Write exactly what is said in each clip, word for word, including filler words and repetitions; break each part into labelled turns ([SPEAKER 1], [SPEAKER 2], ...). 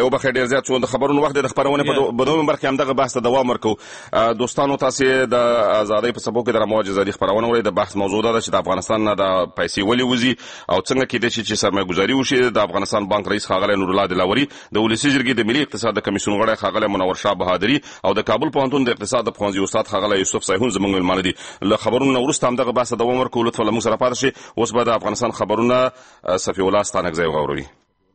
[SPEAKER 1] وبخښئ ډېر زیات څو د خبرونو وخت د خپرونې په دومره برخه کې همدغه بحث ته دوام ورکوو. دوستانو تاسې د ازادۍ په څپو کې د رمواج ازادي خپرونه وړئ. د بحث موضوع دا ده چې د افغانستان نه د پیسې ولې وځي او څنګه کېدای شي چې سرمایه ګذاري وشي. د افغانستان بانک رئیس ښاغلی نورالله دلاوري، د ولسي جرګې د ملي اقتصاد د کمیسیون غړی ښاغلی منور شاه بهادري او د کابل پوهنتون د اقتصاد د پوهنځي استاد ښاغلی یوسف سیحون زموږ مېلمانه دي. له خبرونو نه وروسته همدغه بحث ته دوام ورکوو. لطفا له موږ سره پاتې شئ. اوس به د افغانستان خبرونه صفي الله ستانکزی وغوروي.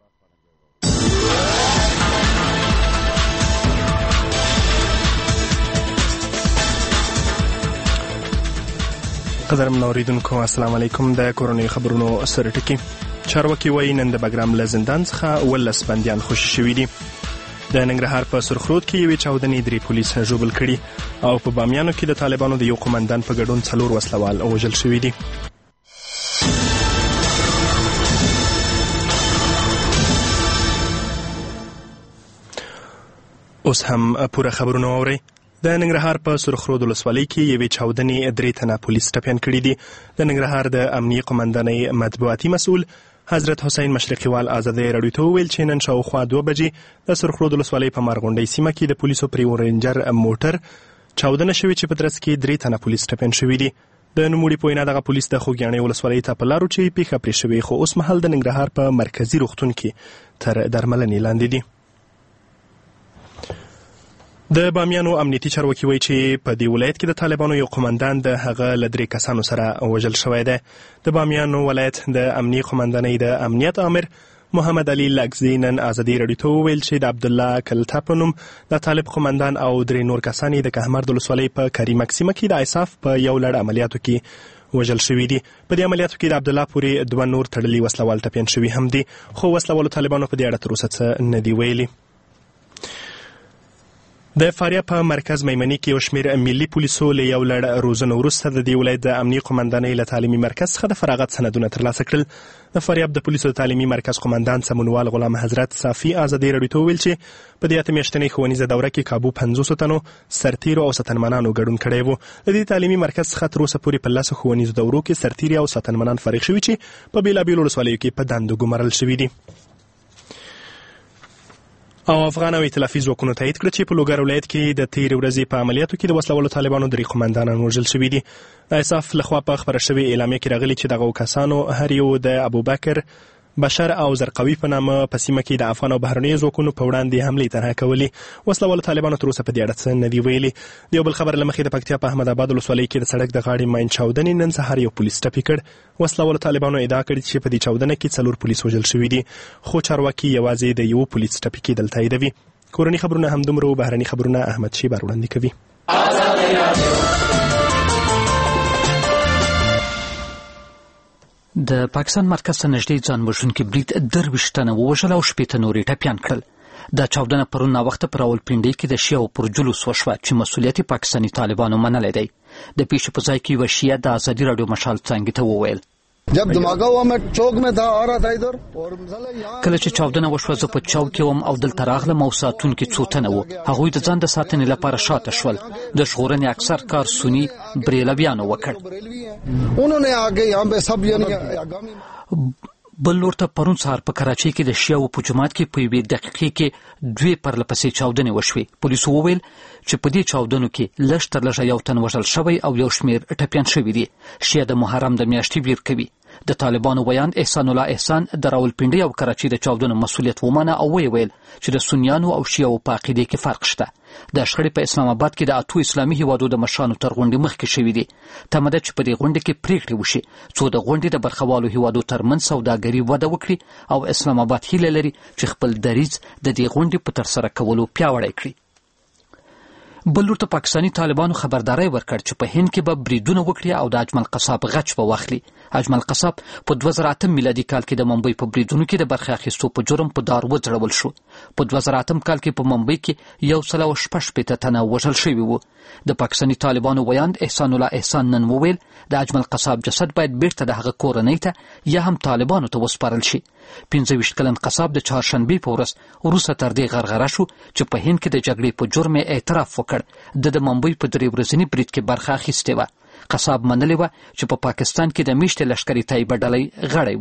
[SPEAKER 2] قدرمن اوریدونکو السلام علیکم. د کورنۍ خبرونو سره ټکی. چارواکي وایي نن د بګرام له زندان څخه ولس بندیان خوشي شوي دي. د ننګرهار په سرخرود کې یوې چاودنې درې پولیس ژوبل کړي او په بامیانو کې د طالبانو د یو قومندان په ګډون څلور وسلوال وژل شوي دي. اوس هم پوره خبرونه واورئ. د ننګرهار په سرخرود ولسوالۍ کې یوې چاودنې درې تنه پولیس ټپیان کړي دي. د ننګرهار د امنیې قومندانۍ مطبوعاتي مسؤل حضرت حسین مشرقیوال ازادۍ راډیو ته وویل چې نن شاوخوا دوه بجې د سرخرود ولسوالۍ په مارغونډۍ سیمه کې د پولیسو پر یو رینجر موټر چاودنه شوې چې په ترڅ کې درې تنه پولیس ټپیان شوي دي. د نوموړي په وینا دغه پولیس د خوږیاڼۍ ولسوالۍ ته په لارو چې پیښه پرې شوې، خو اوس مهال د ننګرهار په مرکزي روغتون کې تر درملنې لاندې دي. د بامیانو امنیتي چارواکي وایي چې په دې ولایت کې د طالبانو یو قومندان د هغه له درې کسانو سره وژل شوی دی. د بامیانو ولایت د امنیې قومندانۍ د امنیت آمر محمد علي لګزي نن ازادي راډیو ته وویل چې د عبدالله کلتا په نوم د طالب قومندان او درې نور کسان د کهمرد ولسوالۍ په کریمک سیمه کې د ایساف په یو لړ عملیاتو کې وژل شوي دي. په دې عملیاتو کې د عبدالله پورې دوه نور تړلي وسلوال ټپیان شوي هم دي، خو وسلوالو طالبانو په دې اړه تر اوسه څه نه دي ویلي. د فاریاب په مرکز میمنې کې یو شمېر ملي پولیسو له یو لړ روزنو وروسته د دې ولایت د امنیې قومندانۍ له تعلیمي مرکز څخه د فراغت سندونه ترلاسه کړل. د فاریاب د پولیسو د تعلیمي مرکز قومندان سمونوال غلام حضرت صافي ازادۍ راډیو ته وویل چې په دې اته میاشتنۍ ښوونیزه دوره کې کابو پنځوسو تنو سرتیرو او ساتنمنانو ګډون کړی و. د دې تعلیمي مرکز څخه تر اوسه پورې په لسو ښوونیزو دورو کې سرتیري او ساتنمنان فارغ شوي چې په بېلابېلو ولسوالیو کې په دندو ګمارل شوي دي. او افغان او ائتلافي ځواکونو تایید کړه چې په لوګر ولایت کې د تېرې ورځې په عملیاتو کې د وسلوالو طالبانو درې قومندانان وژل شوي دي. د ایساف لخوا په خپره شوې اعلامیه کې راغلي چې دغو کسانو هر یو د ابوبکر، بشر او زرقوي په نامه په سیمه کې د افغان او بهرنیو ځواکونو په وړاندې حملې طرحه کولې. وسلوالو طالبانو تر اوسه په دې اړه څه نه دي ویلي. د یو بل خبر له مخې د پکتیا په احمد آباد ولسوالۍ کې د سړک د غاړې ماین چاودنې نن سهار یو پولیس ټپي کړ. وسلوالو طالبانو ادعا کړې چې په دې چاودنه کې څلور پولیس وژل شوي دي، خو چارواکي یوازې د یو پولیس ټپي کېدل تاییدوي. کورني خبرونه همدومره او بهرني خبرونه احمد شیبر وړاندې کوي.
[SPEAKER 3] د پاکستان مرکز ته نږدې ځان وژونکي برید درویشت تنه ووژل او شپېته نور یې ټپیان کړل. دا چاودنه پرون ناوخته په راولپنډۍ کې د شیعو پر جلوس وشوه چې مسؤلیت پاکستاني طالبانو منلی دی. د پیښې په ځای کې یوه شیعه د ازادي راډیو مشال څانګې ته وویل
[SPEAKER 4] जब धमाका हुआ मैं चौक में था आ रहा था इधर और
[SPEAKER 3] کله چې چاودنه وشوه زه په چوک کې وم او دلته راغلم او ساتونکي څو تنه وو. هغوی د ځان د ساتنې لپاره شاته شول. د ژغورنې اکثر کار سني بریلویانو وکړ.
[SPEAKER 4] उन्होंने आगे यहाँ पे सब यानी
[SPEAKER 3] بل لور ته پرون سهار په کراچۍ کې د شیعو په جومات کې په یوې دقیقې کې دوې پرله پسې چاودنې وشوې. پولیسو وویل چې په دې چاودنو کې لږ تر لږه یو تن وژل شوی او یو شمېر ټپیان شوي دي. شیعه د محرم د میاشتې ویر کوي. د طالبانو ویاند احسان الله احسان د راولپنډۍ او کراچۍ د چاودنو مسؤلیت ومانه او ویې ویل چې د سنیانو او شیعو په عقیدې کې فرق شته. د شخړې په اسلام آباد کې د اتو اسلامي هیوادو د مشرانو تر غونډې مخکې شوي دي. تمه ده چې په دې غونډې کې پریکړې وشي څو د غونډې د برخوالو هیوادو ترمنځ سوداګري وده وکړي او اسلام آباد هیله لري چې خپل دریځ د دې غونډې په ترسره کولو پیاوړی کړي. بل لور ته پاکستاني طالبانو خبرداری ورکړ چې په هند کې به بریدونه وکړي او د اجمل قصاب غچ به واخلي. اجمل قصاب په دوه زره اتم میلادي کال کې د ممبئی په بریدونو کې د برخې اخیستو په جرم په دار وځړول شو. په دوه زره اتم کال کې په ممبئی کې یو سل او شپږ شپېته تنه وژل شوي وو. د پاکستاني طالبانو ویاند احسان الله احسان نن وویل د اجمل قصاب جسد باید بیرته د هغه کورنۍ ته یا هم طالبانو ته وسپارل شي. پنځه ویشت کلن قصاب د چهارشنبې په ورځ وروسته تر دې غرغره شو چې په هند کې د جګړې په جرم اعتراف وکړ. د د ممبئی په درې ورځني برید کې برخه اخیستې وه. قصاب منلې وه چې په پا پاکستان کې د میشتې لښکرې طیبه ډلې غړی و.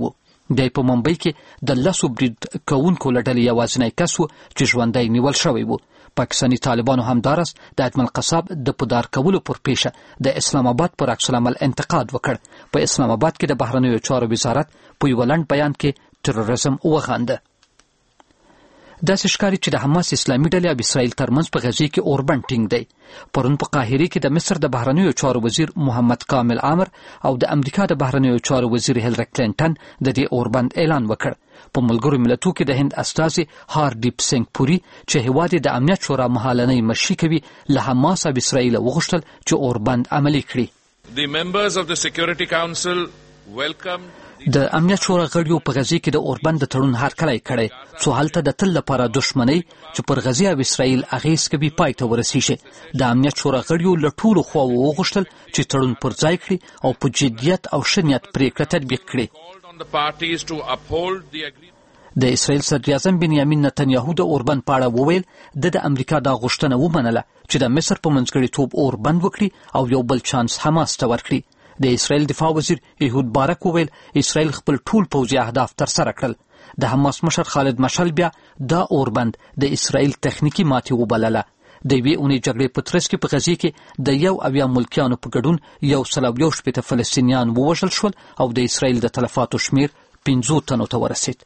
[SPEAKER 3] دی په ممبئی کې د لسو برید کوونکو له ډلې یوازینی کس و چې ژوندی نیول شوی و. پاکستاني طالبانو همداراز د اجمل قصاب د پدار کولو پر پیښه د اسلام آباد پر عکس العمل انتقاد وکړ. په اسلام آباد کې د بهرنیو چارو وزارت په یو لنډ بیان کې تروریزم وغانده. داسې ښکاري چې د حماس اسلامي ډلې او اسرائیل ترمنځ په غزې کې اوربند ټینګ دی. پرون په قاهره کې د مصر د بهرنیو چارو وزیر محمد کامل عامر او د امریکا د بهرنیو چارو وزیر هیلری کلینټن د دې اوربند اعلان وکړ. په ملګرو ملتونو کې د هند استازي هاردیپ سنگ پوري چې هیواد د امنیت شورا مهالنۍ مشري کوي له حماس او اسرائیل وغوښتل چې اوربند عملي کړي.
[SPEAKER 5] The members of the Security Council welcome
[SPEAKER 3] د امنیت شورا غړیو په غزې کې د اوربند د تړون هرکلی کړی څو هلته د تل لپاره دښمنۍ چې پر غزې او اسرائیل اغیز کوي پای ته ورسیږي. د امنیت شورا غړیو له ټولو خواوو وغوښتل چې تړون پر ځای کړي او په جدیت او ښه نیت پرېکړه تطبیق کړي. د اسرائیل صدر اعظم بنیامین نتنیاهو د اوربند په اړه وویل د د امریکا دا غوښتنه ومنله چې د مصر په منځګړیتوب اوربند وکړي او یو بل چانس حماس ته ورکړي. د اسرائیل دفاع وزیر ایهود بارک وویل اسرائیل خپل ټول پوځي اهداف ترسره کړل. د حماس مشر خالد مشعل بیا دا اوربند د اسرائیل تخنیکی ماتې وبلله. د یوې اونۍ جګړې په ترڅ کې په غزې کې د یو اویا ملکیانو په ګډون یو سل او یو شپېته فلسطینیان ووژل شول او د اسرائیل د تلفاتو شمیر پنځو تنو ته ورسید.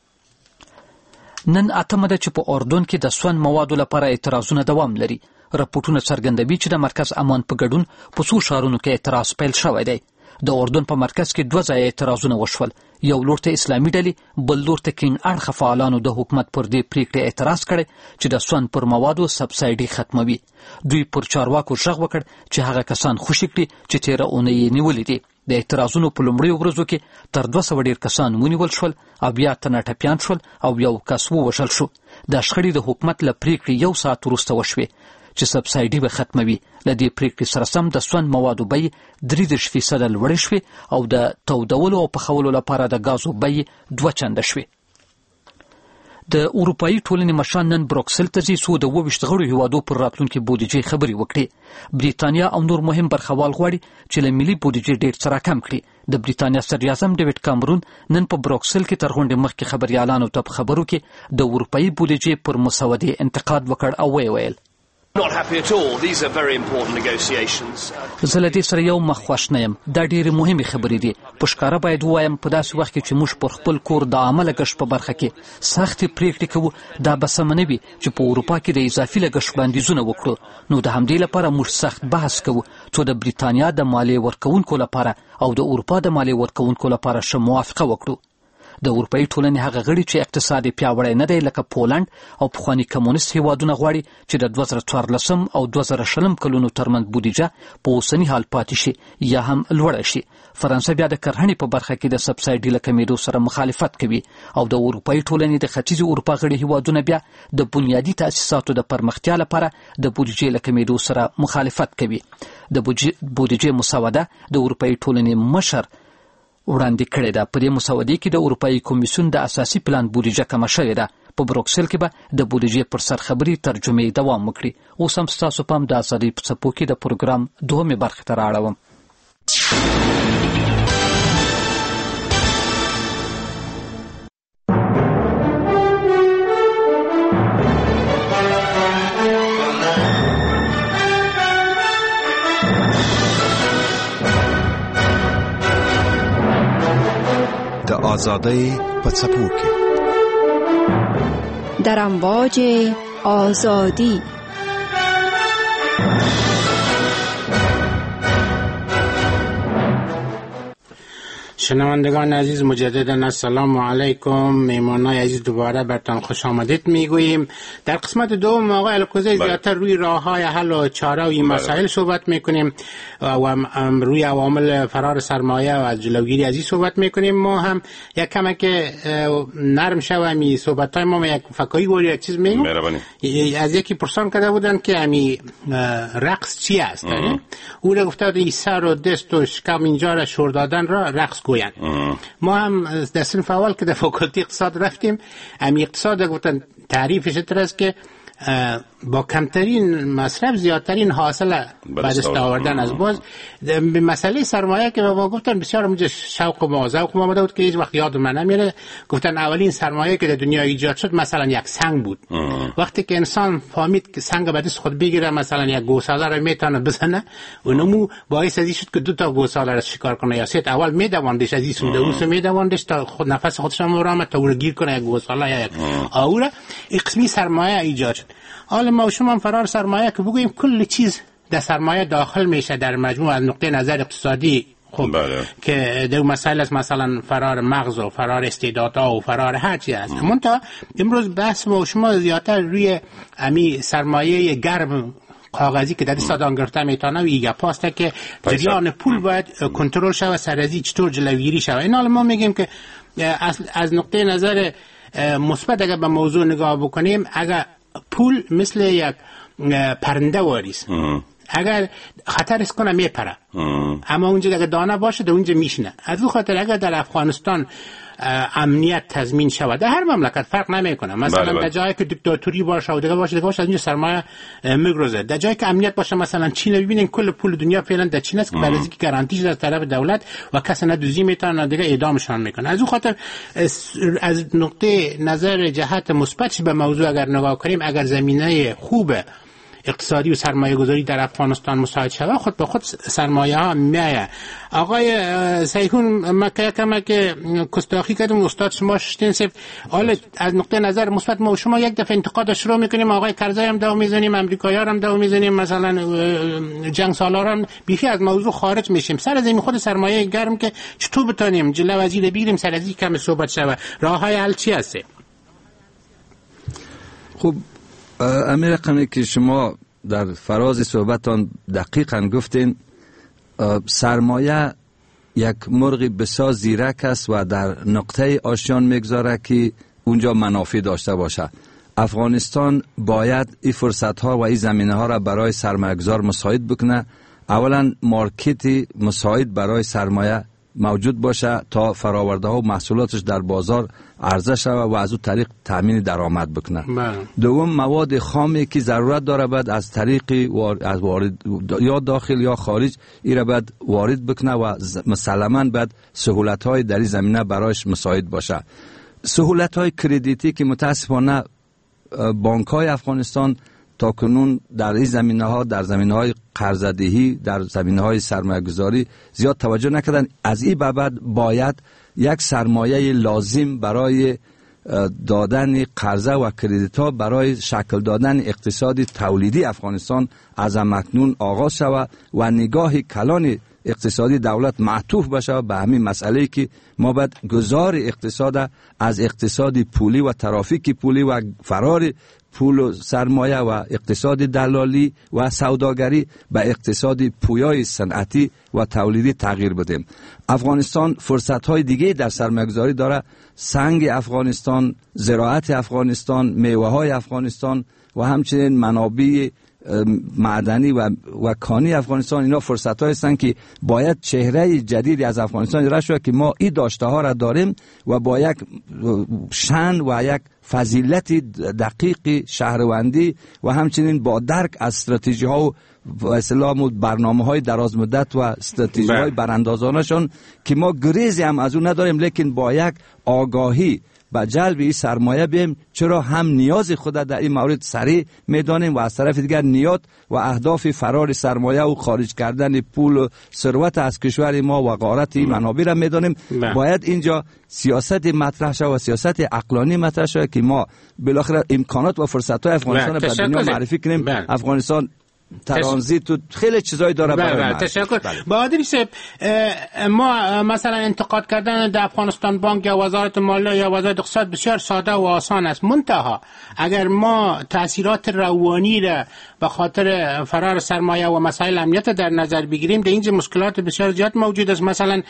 [SPEAKER 3] نن اتمه ده چې په اردن کې د سون موادو لپاره اعتراضونه دوام لري. راپورټونه څرګندوي چې د مرکز امان په ګډون په څو ښارونو کې اعتراض پیل شوی دی. د اردن په مرکز کې دوه ځایه اعتراضونه وشول. یو لور ته اسلامي ډلې، بل لور ته کینګ اړخه فعالانو د حکومت پر دې پریکړې اعتراض کړی چې د سون پر موادو سبسایډي ختموي. دوی پر چارواکو غږ وکړ چې هغه کسان خوشي کړي چې تیره اونۍ یې نیولي دي. د اعتراضونو په لومړیو ورځو کې تر دوه سوه ډېر کسان ونیول شول او بیا تنه ټپیان شول او یو کس ووژل شو. دا شخړې د حکومت له پریکړې یو ساعت وروسته وشوې چې سبسایډي به ختموي. له دې پریکړې سره سم د سون موادو بیې درې دېرش فیصده لوړې شوې او د تودولو او پخولو لپاره د ګازو بیې دوه چنده شوې. د اروپایي ټولنې مشران نن بروکسل ته ځي څو د اووه ویشت غړو هیوادو پر راتلونکي بودیجې خبرې وکړي. بریتانیا او نور مهم برخوال غواړي چې له ملي بودیجې ډېر څه راکم کړي. د بریتانیا صدر اعظم ډیوډ کامرون نن په بروکسل کې تر غونډې مخکې خبریالانو ته په خبرو کې د اروپایي بودیجې پر مسودې انتقاد وکړ او ویې ویل
[SPEAKER 6] Not happy at all. These are very important negotiations.
[SPEAKER 3] زه له دې سره یو مخ خوښ نه یم. دا ډېرې مهمې خبرې دي. په ښکاره باید ووایم په داسې وخت کې چې موږ پر خپل کور د عامه لګښت په برخه کې سختې پرېکړې کوو، دا به سمه نه وي چې په اروپا کې د اضافي لګښت وړاندیزونه وکړو. نو د همدې لپاره موږ سخت بحث کوو څو د بریتانیا د مالیې ورکوونکو لپاره او د اروپا د مالیې ورکوونکو لپاره ښه موافقه وکړو. د اروپایي ټولنې هغه غړي چې اقتصاد یې پیاوړی نه دی لکه پولنډ او پخواني کمونیست هیوادونه غواړي چې د دوه زره څوارلسم او دوه زره شلم کلونو ترمنځ بودیجه په اوسني حال پاتې شي یا هم لوړه شي. فرانسه بیا د کرهڼې په برخه کې د سبسایډي له کمیدو سره مخالفت کوي او د اروپایي ټولنې د ختیځې اروپا غړي هیوادونه بیا د بنیادي تاسیساتو د پرمختیا لپاره د بودیجې له کمیدو سره مخالفت کوي. د بودیجې مسوده د اروپایي ټولنې مشر وړاندې کړې ده. په دې مسودې کې د اروپایي کمیسیون د اساسي پلان بودیجه کمه شوې ده. په بروکسل کې به د بودیجې پر سر خبرې ترجمې دوام وکړي. اوس هم ستاسو پام د ازادۍ په څپو کې د پروګرام دوهمې برخې ته رااړوم.
[SPEAKER 7] د آزادۍ په څپو کې
[SPEAKER 8] در امواج آزادی.
[SPEAKER 9] شنوندگان عزیز مجددا السلام علیکم. میهمانان عزیز دوباره برتان خوش آمدید میگوییم. در قسمت دوم آقای الکوزی زیادتر روی راه‌های حل و چاره و این مسائل صحبت میکنیم و روی عوامل فرار سرمایه و جلوگیری از این صحبت میکنیم. ما هم یک کمه که نرم شویم این صحبت‌های ما یک فکایی گوری یک چیز میگم. از یکی پرسان کرده بودن که امی رقص چی است؟ او را گفته این سر و دست و شکم اینجا را شور دادن را رقص گویند. ما هم در صنف اول که در فاکولتی اقتصاد رفتیم امی اقتصاد گفتن تعریفش تر است که با کمترین مصرف زیادترین حاصل به دست آوردن از باز به مسئله سرمایه که با گفتن بسیار مجه شوق و ذوق ما آمده بود که هیچ وقت یاد من نمیره. گفتن اولین سرمایه که در دنیا ایجاد شد مثلا یک سنگ بود. وقتی که انسان فهمید که سنگ به دست خود بگیره مثلا یک گوساله رو میتونه بزنه و نمو باعث ازی شد که دو تا گوساله رو شکار کنه یا سه. اول میدواندش از این سوی دوست میدواندش تا خود نفس خودش هم آرامه تا او گیر کنه یک گوساله یا یک آوره. این قسمی سرمایه ایجاد شد. حالا ما شما فرار سرمایه که بگوییم کل چیز در سرمایه داخل میشه در مجموع از نقطه نظر اقتصادی. خب بله. که دو مسائل است مثلا فرار مغز و فرار استعدادها و فرار هر چیز است. منتها امروز بحث ما شما زیادتر روی امی سرمایه گرم کاغذی که در دستان گرفته میتونه و ایگه پاسته که جریان پول باید کنترل شود سرازی چطور جلوگیری شود. این حالا ما میگیم که از, از نقطه نظر مثبت اگر به موضوع نگاه بکنیم اگر پول مثل یک پرنده واریست اگر خطر است کنه میپره اما اونجا اگر دانه باشه در اونجا میشنه. از اون خاطر اگر در افغانستان امنیت تضمین شود در هر مملکت فرق نمیکنه مثلا بله بله. در جایی که دیکتاتوری باشه و دیگه باشه دیگه باشه از اینجا سرمایه میگرزه. در جایی که امنیت باشه مثلا چین ببینین کل پول دنیا فعلا در چین است که برای اینکه گارانتی شده از طرف دولت و کسی ندوزی میتونه دیگه اعدامشان میکنه. از اون خاطر از نقطه نظر جهت مثبت به موضوع اگر نگاه کنیم اگر زمینه خوبه اقتصادی و سرمایه گذاری در افغانستان مساعد شود خود به خود سرمایه ها میایه. آقای سیحون مکه کما که کستاخی کردم استاد شما شتین سف حالا از نقطه نظر مثبت ما شما یک دفعه انتقاد شروع میکنیم آقای کرزی هم دو میزنیم امریکایی‌ها هم دو میزنیم مثلا جنگ سالار هم بیخی از موضوع خارج میشیم. سر از این خود سرمایه گرم که چطور بتونیم جلو وزیر بگیریم سر از این کم صحبت شود راههای حل چی هست؟
[SPEAKER 10] خب امیر رقمی که شما در فراز صحبتان دقیقاً گفتین سرمایه یک مرغ بسیار زیرک است و در نقطه آشیان میگذاره که اونجا منافع داشته باشه. افغانستان باید این فرصت ها و این زمینه ها را برای سرمایه گذار مساعد بکنه. اولا مارکتی مساعد برای سرمایه موجود باشه تا فرآورده ها و محصولاتش در بازار عرضه شود و از اون طریق تامین درآمد بکنه. دوم مواد خامی که ضرورت داره بعد از طریق از وارد یا داخل یا خارج این را بعد وارد بکنه و مسلماً بعد سهولت های در این زمینه برایش مساعد باشه. سهولت های کردیتی که متاسفانه بانک های افغانستان تا کنون در این زمینه ها در زمینه های قرض‌دهی در زمینه های سرمایه گذاری زیاد توجه نکردن. از این بعد باید یک سرمایه لازم برای دادن قرضه و کردیت ها برای شکل دادن اقتصاد تولیدی افغانستان از اکنون آغاز شود و نگاه کلان اقتصادی دولت معطوف بشه به همین مسئله که ما باید گذار اقتصاد از اقتصاد پولی و ترافیک پولی و فرار پول و سرمایه و اقتصاد دلالی و سوداگری به اقتصاد پویای صنعتی و تولیدی تغییر بدیم. افغانستان فرصت های دیگه در سرمایه‌گذاری داره. سنگ افغانستان، زراعت افغانستان، میوه های افغانستان و همچنین منابع معدنی و و کانی افغانستان اینا فرصت های هستند که باید چهره جدیدی از افغانستان ایجاد شود که ما این داشته ها را داریم و با یک شأن و یک فضیلت دقیق شهروندی و همچنین با درک از استراتژی ها و اصطلاح و برنامه های دراز مدت و استراتژی های براندازانشون که ما گریزی هم از اون نداریم لیکن با یک آگاهی با جلب این سرمایه بیم چرا هم نیاز خود در این مورد سریع میدانیم و از طرف دیگر نیات و اهداف فرار سرمایه و خارج کردن پول و ثروت از کشور ما و غارت این منابع را میدانیم. باید اینجا سیاست مطرح شود و سیاست عقلانی مطرح شود که ما بالاخره امکانات و فرصت های افغانستان را به دنیا معرفی کنیم. افغانستان ترانزیت و خیلی چیزایی داره برای
[SPEAKER 9] تشکر. بهادری صاحب ما مثلا انتقاد کردن در افغانستان بانک یا وزارت مالیه یا وزارت اقتصاد بسیار ساده و آسان است. منتها اگر ما تاثیرات روانی را به خاطر فرار سرمایه و مسائل امنیت در نظر بگیریم در اینجا مشکلات بسیار زیاد موجود است. مثلا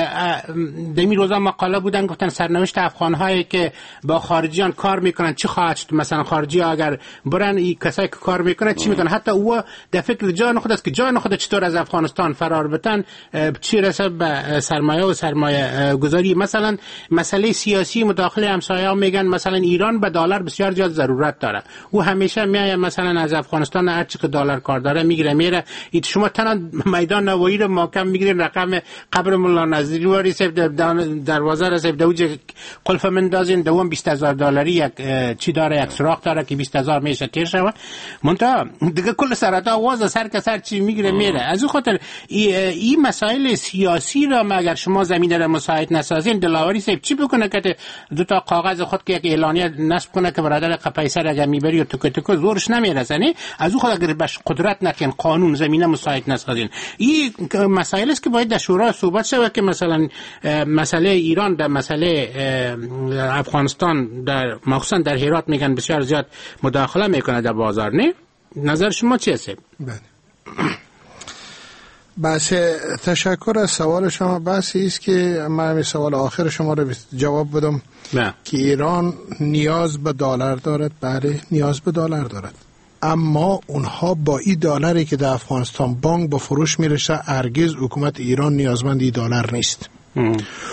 [SPEAKER 9] دمی روزا مقاله بودن گفتن سرنوشت افغان‌هایی که با خارجیان کار میکنن چی خواهد شد. مثلا خارجی اگر برن این کسایی که کار میکنن چی میکنن. حتی او در فکر جان خود است که جان خود چطور از افغانستان فرار بتن، چی رسه به سرمایه و سرمایه گذاری. مثلا مسئله سیاسی مداخله همسایه‌ها میگن مثلا ایران به دلار بسیار زیاد ضرورت داره، او همیشه میاد مثلا از افغانستان هر چی که دلار کار داره میگیره میره. این شما تنها میدان نوایی رو محکم میگیرین، رقم قبر مولا نظری واری سیب دروازه را سیب دوج قلف مندازین، دوم بیست هزار دلاری یک چی داره، یک سوراخ داره که بیست هزار میشه تیر شود. منتها دیگه کل سرتا آواز سر که سر چی میگیره میره. از اون خاطر این مسائل سیاسی را اگر شما زمین را مساعد نسازین، دلاوری سیب چی بکنه که دو تا کاغذ خود که یک اعلانیه نصب کنه که برادر قپیسر اگر میبری و تکو تکو زورش نمیرسه. از اون خاطر اگر بهش قدرت نکن، قانون زمینه مساعد نسازین. این مسائل است که باید در شورا صحبت شود که مثلا مسئله ایران در مسئله افغانستان در مخصوصا در هرات میگن بسیار زیاد مداخله میکنه در بازار. نه نظر شما چی است؟
[SPEAKER 11] بله بس تشکر از سوال شما. بس است که من سوال آخر شما رو جواب بدم نه. که ایران نیاز به دلار دارد. بله نیاز به دلار دارد، اما اونها با این دلاری که در افغانستان بانک به فروش میرسه هرگز حکومت ایران نیازمند این دلار نیست. ام.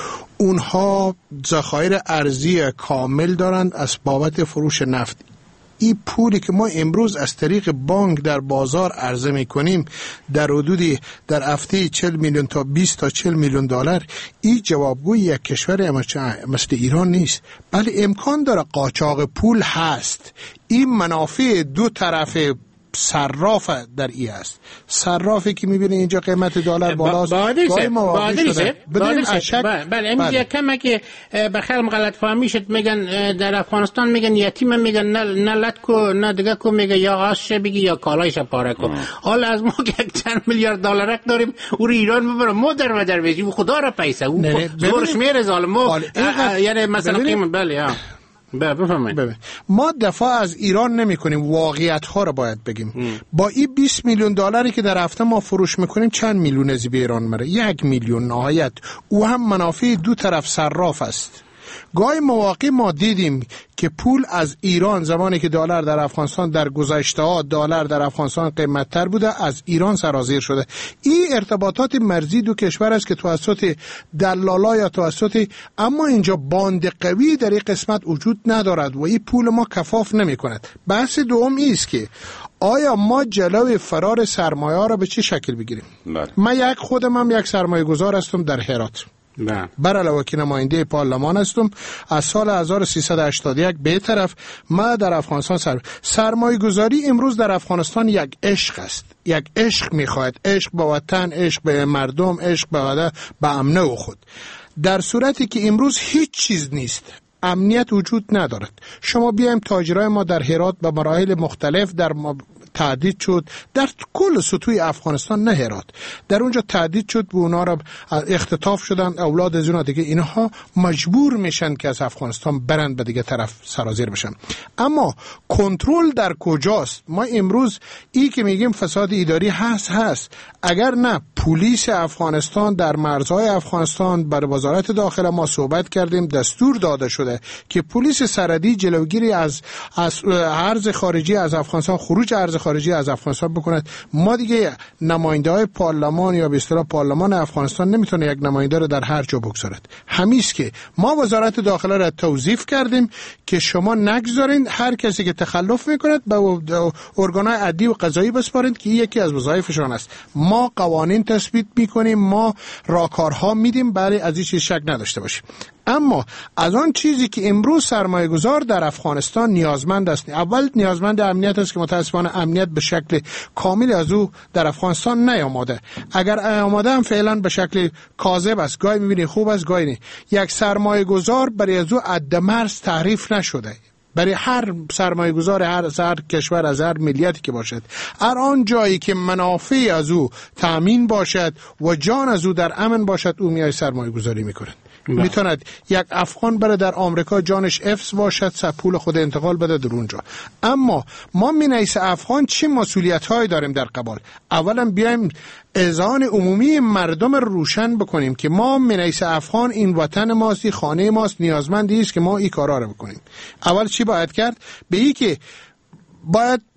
[SPEAKER 11] اونها ذخایر ارزی کامل دارند از بابت فروش نفت. این پولی که ما امروز از طریق بانک در بازار عرضه میکنیم در حدودی در هفته چهل میلیون تا بیست تا چهل میلیون دلار، این جوابگوی یک کشور مثل ایران نیست. بله امکان داره قاچاق پول هست. این منافع دو طرف صراف در ای است. صرافی که میبینه اینجا قیمت دلار بالاست، گاهی مواقعی شده بدونیم اشک.
[SPEAKER 9] بله این دیگه کمه که به خیلی غلط فهمی شد. میگن در افغانستان میگن یتیم، میگن نه نه لط کو نه دیگه کو، میگه یا آش بگی یا کالایش پاره کو. حالا از ما که یک چند میلیارد دلار داریم او ایران ببره ما در و در بشیم خدا را پیسه او زورش میره ظالم. یعنی مثلا قیمت بله ها
[SPEAKER 11] ببین ما دفاع از ایران نمی کنیم، واقعیت ها رو باید بگیم. ام. با این بیست میلیون دلاری که در هفته ما فروش میکنیم چند میلیون از به ایران میره؟ یک میلیون نهایت. او هم منافع دو طرف صراف است. گاهی مواقع ما دیدیم که پول از ایران زمانی که دلار در افغانستان در گذشته ها دلار در افغانستان قیمت تر بوده از ایران سرازیر شده. این ارتباطات مرزی دو کشور است که توسط دلالا یا توسط، اما اینجا باند قوی در این قسمت وجود ندارد و این پول ما کفاف نمی کند. بحث دوم است که آیا ما جلوی فرار سرمایه را به چه شکل بگیریم؟ بله. من یک خودم هم یک سرمایه گذار هستم در هرات. نه. بر علاوه که نماینده پارلمان هستم از سال هزار و سیصد و هشتاد و یک به طرف ما در افغانستان سر... سرمایه گذاری امروز در افغانستان یک عشق است. یک عشق میخواهد، عشق به وطن، عشق به مردم، عشق به وده به امنه و خود. در صورتی که امروز هیچ چیز نیست، امنیت وجود ندارد. شما بیایم تاجرای ما در هرات به مراحل مختلف در ما تعدید شد در کل سطوح افغانستان، نه هرات، در اونجا تعدید شد و اونا را اختطاف شدن اولاد از اونا دیگه، اینها مجبور میشن که از افغانستان برند به دیگه طرف سرازیر بشن. اما کنترل در کجاست؟ ما امروز ای که میگیم فساد اداری هست هست اگر نه پلیس افغانستان در مرزهای افغانستان بر وزارت داخله ما صحبت کردیم، دستور داده شده که پلیس سرحدی جلوگیری از از ارز خارجی از افغانستان، خروج ارز خارجی از افغانستان بکند. ما دیگه نماینده های پارلمان یا به اصطلاح پارلمان افغانستان نمیتونه یک نماینده رو در هر جا بگذارد. همیست که ما وزارت داخله را توظیف کردیم که شما نگذارین هر کسی که تخلف میکند به ارگان‌های عدلی و قضایی بسپارید که یکی از وظایفشان است. ما قوانین تثبیت میکنیم، ما راهکارها میدیم، برای از این چیز شک نداشته باشیم. اما از آن چیزی که امروز سرمایه گذار در افغانستان نیازمند است، اول نیازمند امنیت است که متاسفانه امنیت به شکل کامل از او در افغانستان نیامده. اگر آماده هم فعلا به شکل کاذب است، گاهی میبینی خوب است گاهی نه. یک سرمایه گذار برای از او ادمرز تعریف نشده. برای هر سرمایه گذار هر, هر کشور از هر ملیتی که باشد، هر آن جایی که منافع از او تامین باشد و جان از او در امن باشد، او میای سرمایه گذاری میکنند. میتوند یک افغان بره در آمریکا جانش افس باشد، پول خود انتقال بده در اونجا. اما ما مینیس افغان چه مسئولیت هایی داریم در قبال؟ اولا بیایم اذعان عمومی مردم روشن بکنیم که ما مینیس افغان این وطن ماست، خانه ماست، نیازمندی است که ما این کارا رو بکنیم. اول چی باید کرد؟ به این که باید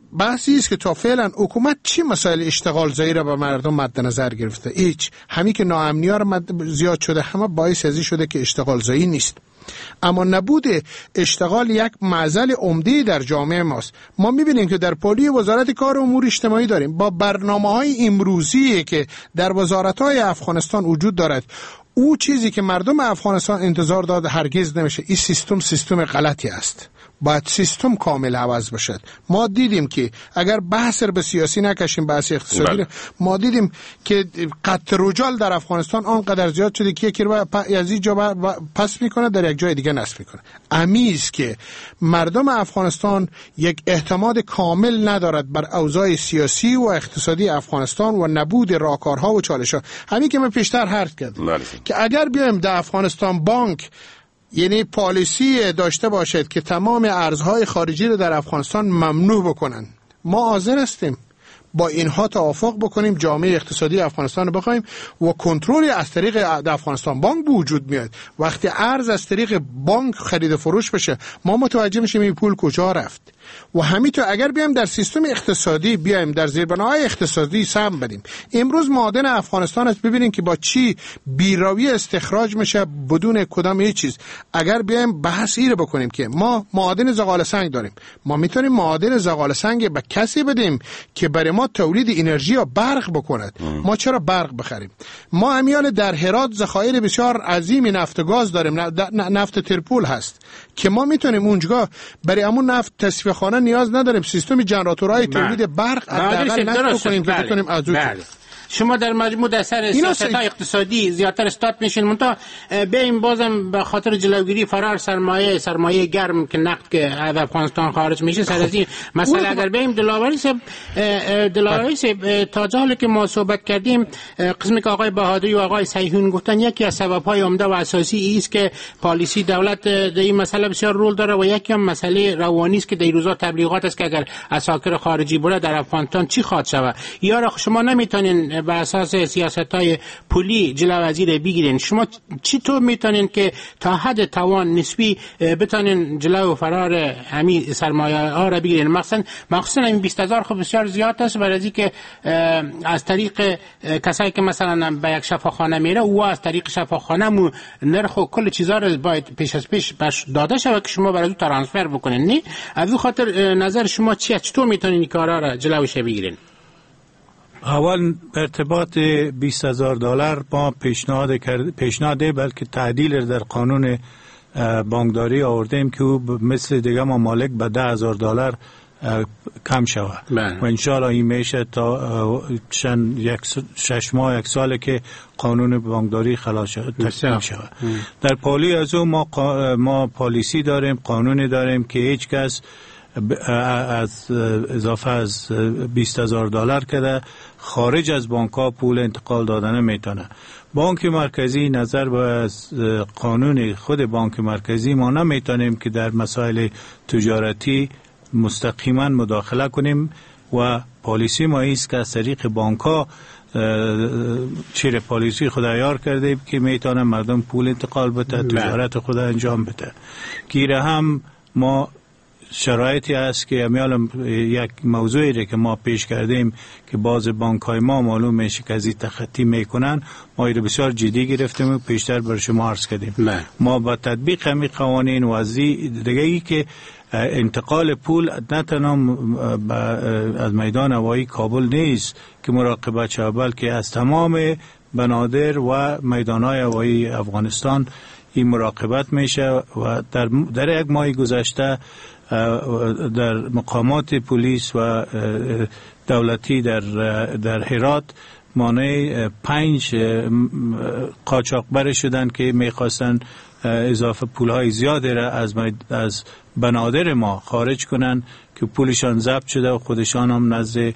[SPEAKER 11] بحثی است که تا فعلا حکومت چی مسائل اشتغال زایی را به مردم مد نظر گرفته؟ هیچ. همین که ناامنی ها را زیاد شده همه باعث ازی شده که اشتغال زایی نیست. اما نبود اشتغال یک معضل عمده در جامعه ماست. ما میبینیم که در پالی وزارت کار و امور اجتماعی داریم با برنامه‌های امروزی که در وزارت‌های افغانستان وجود دارد، او چیزی که مردم افغانستان انتظار داد هرگز نمیشه. این سیستم سیستم غلطی است. باید سیستم کامل عوض بشد. ما دیدیم که اگر بحث به سیاسی نکشیم، بحث اقتصادی، ما دیدیم که قطع رجال در افغانستان آنقدر زیاد شده که یکی رو از این جا پس میکنه در یک جای دیگه نصب میکنه. امیز که مردم افغانستان یک اعتماد کامل ندارد بر اوضاع سیاسی و اقتصادی افغانستان و نبود راهکارها و چالش‌ها. همین که من پیشتر عرض کردم که اگر بیایم در افغانستان بانک یعنی پالیسی داشته باشد که تمام ارزهای خارجی رو در افغانستان ممنوع بکنن، ما حاضر هستیم با اینها توافق بکنیم، جامعه اقتصادی افغانستان رو بخوایم و کنترل از طریق افغانستان بانک به وجود میاد. وقتی ارز از طریق بانک خرید فروش بشه، ما متوجه میشیم این پول کجا رفت. و همینطور اگر بیایم در سیستم اقتصادی بیایم در زیربناهای اقتصادی سهم بدیم، امروز معادن افغانستان است، ببینیم که با چی بیراوی استخراج میشه بدون کدام هیچ چیز. اگر بیایم بحث ای رو بکنیم که ما معادن زغال سنگ داریم، ما میتونیم معادن زغال سنگ به کسی بدیم که برای ما تولید انرژی یا برق بکند. ما چرا برق بخریم؟ ما امیال در هرات ذخایر بسیار عظیمی نفت و گاز داریم، نفت ترپول هست که ما میتونیم اونجا برای همون نفت تصفیه خانه نیاز نداریم، سیستم جنراتورهای تولید برق حداقل نصب کنیم که بتونیم از اون.
[SPEAKER 9] شما در مجموع در سر سیاست‌های اقتصادی زیادتر استاد میشین، منتها بریم بازم به خاطر جلوگیری فرار سرمایه سرمایه گرم که نقد که از افغانستان خارج میشه سر از این مسئله اگر بریم دلاوری سب دلاوری سب تا جالی که ما صحبت کردیم، قسمی که آقای بهادری و آقای صحیحون گفتن، یکی از سبب‌های عمده و اساسی است که پالیسی دولت در این مسئله بسیار رول داره و یکی هم مسئله روانی است که در روزا تبلیغات است که اگر اساکر خارجی بوده در افغانستان چی خواهد شود. یا شما نمیتونین بر اساس سیاست‌های پولی جلو وزیر بگیرین. شما چطور میتونین که تا حد توان نسبی بتونین جلو فرار همین سرمایه ها را بگیرین؟ مثلا مخصوصا این بیست هزار خب بسیار زیاد است، برای اینکه از طریق کسایی که مثلا به یک شفاخانه میره و از طریق شفاخانه مو نرخ و کل چیزا رو باید پیش از پیش بهش داده شود که شما برای اون ترانسفر بکنین. نه از اون خاطر نظر شما چیه؟ چطور میتونین این کارا را جلوش بگیرین؟
[SPEAKER 12] اول ارتباط بیست هزار دلار ما پیشنهاد کرد پیشنهاد بلکه تعدیل در قانون بانکداری آوردیم که او مثل دیگه ممالک به ده هزار دلار کم شود و انشاءالله این میشه تا چند یک شش ماه یک ساله که قانون بانکداری خلاص شود تکمیل شود. در پالی از او ما ما پالیسی داریم، قانونی داریم که هیچ کس از اضافه از بیست هزار دلار که خارج از بانک ها پول انتقال دادن میتونه. بانک مرکزی نظر به از قانون خود بانک مرکزی ما نمیتونیم که در مسائل تجارتی مستقیما مداخله کنیم و پالیسی ما ایست که از طریق بانک ها چیر پالیسی خود عیار کرده که میتونه مردم پول انتقال بده، تجارت خود انجام بده. گیره هم ما شرایطی است که امیال یک موضوعی که ما پیش کردیم که باز بانک های ما معلوم میشه که از این تخطی میکنن، ما ایره بسیار جدی گرفتیم و پیشتر بر شما عرض کردیم. نه. ما با تطبیق همین قوانین و از دیگه ای که انتقال پول نه تنها از میدان هوایی کابل نیست که مراقبت شود، بلکه از تمام بنادر و میدان های هوایی افغانستان این مراقبت میشه و در, در یک ماه گذشته در مقامات پلیس و دولتی در در هرات مانع پنج قاچاقبر شدن که میخواستن اضافه پولهای زیادی را از از بنادر ما خارج کنن که پولشان ضبط شده و خودشان هم نزد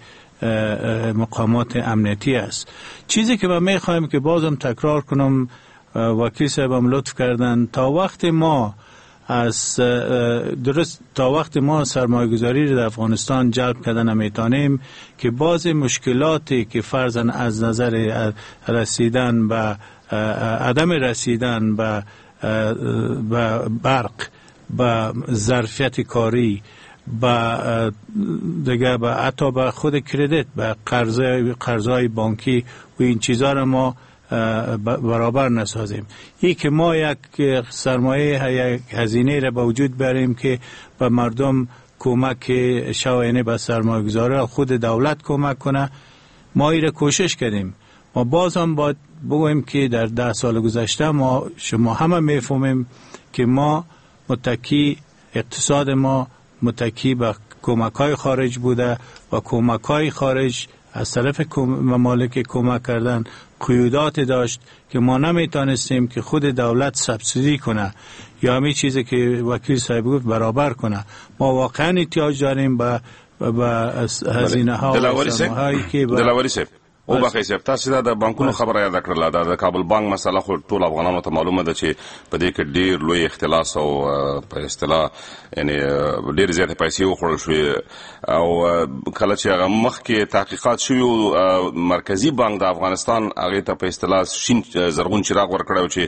[SPEAKER 12] مقامات امنیتی است. چیزی که ما میخوایم که بازم تکرار کنم، وکیل صاحبم لطف کردن، تا وقت ما از درست تا وقت ما سرمایه گذاری در افغانستان جلب کردن نمیتونیم که باز مشکلاتی که فرضاً از نظر رسیدن به عدم رسیدن به برق، به ظرفیت کاری با دیگه با حتی با خود کردیت با قرضه قرضای بانکی و این چیزا را ما برابر نسازیم. ای که ما یک سرمایه یک هزینه را به وجود بریم که به مردم کمک شوینه به سرمایه گذاره خود دولت کمک کنه، ما ای را کوشش کردیم. ما باز هم باید بگویم که در ده سال گذشته ما شما همه میفهمیم که ما متکی اقتصاد ما متکی به کمک‌های خارج بوده و کمک‌های خارج از طرف ممالک کمک کردن قیودات داشت که ما نمیتونستیم که خود دولت سبسیدی کنه یا همین چیزی که وکیل صاحب گفت برابر کنه. ما واقعا احتیاج داریم به به هزینه ها و سرمایه‌ای که
[SPEAKER 1] دلاوری صاحب او بخیر صاحب تاسو دا د بانکونو خبره یاد کړل دا د کابل بانک مسله خو ټول افغانانو ته معلومه ده چې په دې کې ډیر لوی اختلاس او په اصطلاح یعنی ډیر زیاتې پیسې وخوړل شوې او کله چې هغه مخکې تحقیقات شوي مرکزی بانک د افغانستان هغه ته په اصطلاح شین زرغون چراغ ورکړی چې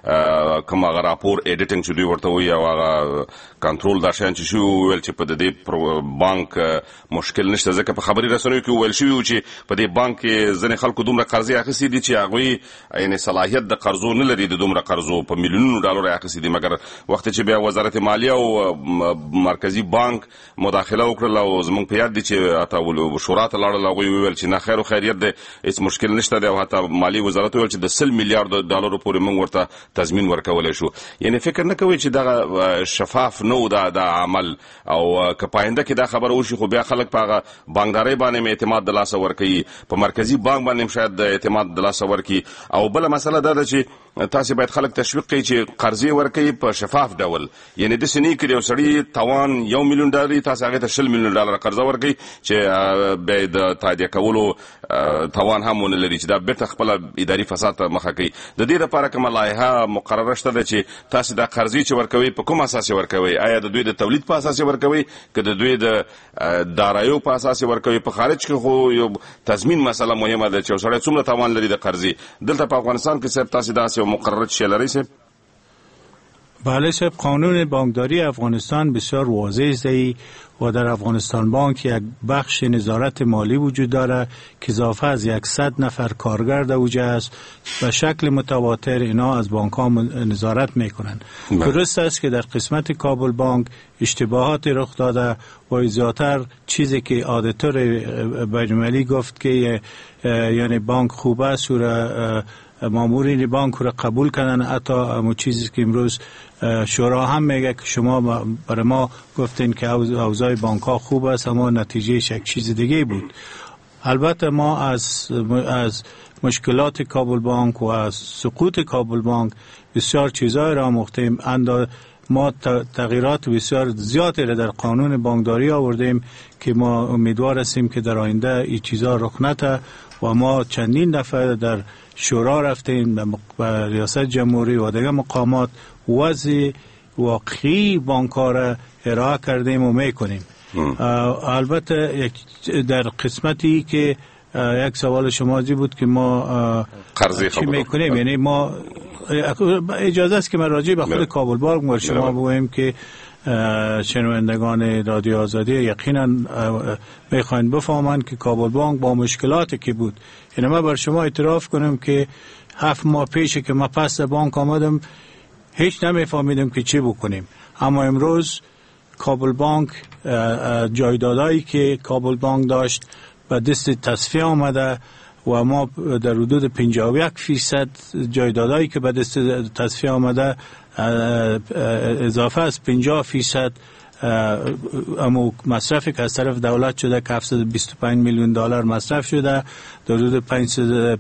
[SPEAKER 1] کوم هغه راپور ایډیټینګ چې دوی ورته وایي او هغه کنټرول دا شان چې شو ویل چې په دې بانک مشکل نشته ځکه په خبري رسنیو کې ویل شوی چې په دې بانک ځنې خلکو دومره قرضې اخیستي دي چې هغوی یعنې صلاحیت د قرضو نه لري د دومره قرضو په میلیونونو ډالرو اخیستي دي، مګر وخت چې بیا وزارت مالیه او مرکزی بانک مداخله وکړله او زموږ په یاد دي چې حتی شورا ته لاړل هغوی وویل چې نه خیر و خیریت دی هېڅ مشکل نشته دی او حتی مالیې وزارت وویل چې د سل میلیارډ ډالرو پورې موږ ورته تضمین ورکولی شو. یعنې فکر نه کوئ چې دغه شفاف نه و دا عمل او که په آینده کې دا خبره وشي خو بیا خلک په هغه بانکدارۍ باندې اعتماد د لاسه ورکوي، په مرکزی بانک باندې شاید د اعتماد د لاسه ورکوي. او بله مسله دا ده چې تاسو باید خلک تشویق کړئ چې قرضې ورکوي په شفاف ډول، یعنې داسې نه کړي یو سړي توان یو میلیون ډالر تاسو هغې ته شل میلیون ډالر قرضه ورکوي چې بیا یې د تادیه کولو توان هم ونه لري چې دا بیرته خپله اداري فساد ته مخه کوي. د دې لپاره کومه لایحه مقرره شته ده چې تاسو دا قرضې چې ورکوئ په کوم اساس یې ورکوئ؟ آیا د دوی د تولید په اساس یې ورکوئ که د دوی د داراییو په اساس یې ورکوئ؟ په خارج کې خو یو تضمین مسله مهمه ده چې یو سړی څومره توان لري د قرضې. دلته په افغانستان کې صاحب تاسو داسې یو مقرره شی لرئ صاحب؟
[SPEAKER 12] بله صاحب، قانون بانکداری افغانستان بسیار واضح است و در افغانستان بانک یک بخش نظارت مالی وجود داره که اضافه از صد نفر کارگر در اوجه است. به شکل متواتر اینا از بانک ها نظارت میکنن. درست است که در قسمت کابل بانک اشتباهات رخ داده و زیادتر چیزی که آدیتور بین‌المللی گفت که یعنی بانک خوب است و مامورین بانک رو قبول کردن، حتی همون چیزی که امروز شورا هم میگه که شما برای ما گفتین که اوضاع بانک ها خوب است اما نتیجه یک چیز دیگه بود. البته ما از از مشکلات کابل بانک و از سقوط کابل بانک بسیار چیزای را آموختیم. ما تغییرات بسیار زیادی را در قانون بانکداری آوردیم که ما امیدوار هستیم که در آینده این چیزا رخ نده و ما چندین دفعه در شورا رفتیم به ریاست جمهوری و دیگر مقامات وضع واقعی بانک‌ها را ارائه کردیم و میکنیم. البته در قسمتی که یک سوال شما دی بود که ما چی میکنیم، یعنی ما اجازه است که من راجع به خود کابل بانک و شما بگویم که شنوندگان رادیو آزادی یقینا میخواین بفهمن که کابل بانک با مشکلاتی که بود، یعنی من بر شما اعتراف کنم که هفت ماه پیش که من پس بانک آمدم هیچ نمیفهمیدم که چی بکنیم، اما امروز کابل بانک جایدادایی که کابل بانک داشت به دست تصفیه آمده و ما در حدود پنجاه و یک فیصد جایدادایی که به دست تصفیه آمده اضافه از پنجاه فیصد اما مصرفی که از طرف دولت شده که هفتصد و بیست و پنج میلیون دلار مصرف شده، در حدود پانصد و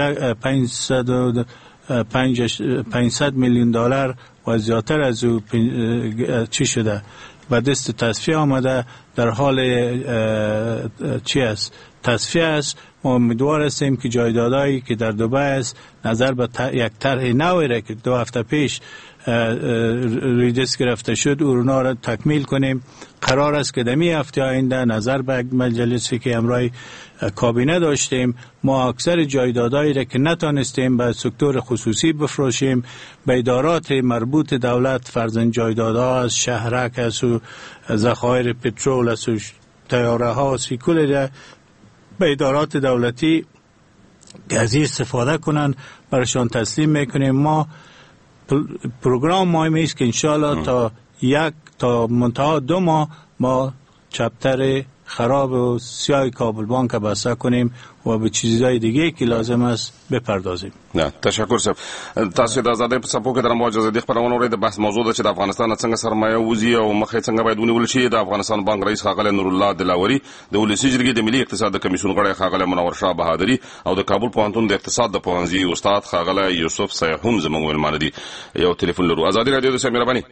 [SPEAKER 12] پنجصد میلیون دلار و زیادتر از او چی شده به دست تصفیه آمده، در حال چی است تصفیه است. ما امیدوار هستیم که جایدادایی که در دبی است نظر به یک طرح نوی را که دو هفته پیش ریجس گرفته شد اونا را تکمیل کنیم. قرار است که دمی هفته آینده نظر به مجلسی که امروز کابینه داشتیم ما اکثر جایدادایی را که نتانستیم به سکتور خصوصی بفروشیم به ادارات مربوط دولت فرزن جایدادها از شهرک از و ذخایر پترول از و تیاره ها از کل به ادارات دولتی که از این استفاده کنن برشان تسلیم میکنیم. ما پروگرام مهمی است که انشاءالله تا یک تا منتها دو ماه ما چپتر خراب و سیاه کابل بانک بسته کنیم و به چیزهای دیگه که لازم است بپردازیم.
[SPEAKER 1] نه تشکر صاحب. تاسو د آزادۍ په څپو کې د رامو ازادي خبرونه اورئ. د بحث موضوع ده چې د افغانستان څنګه سرمایه وځي او مخې څنګه باید ونیول شي. د افغانستان بانک رئیس ښاغلی نورالله دلاوري، د ولسي جرګې د ملي اقتصاد د کمیسیون غړی ښاغلی منور شاه بهادري او د کابل پوهنتون د اقتصاد د پوهنځي استاد ښاغلی یوسف سیح هم زموږ مېلمانه دي. یو ټلیفون لرو. ازادي راډیو د صاحب مهرباني.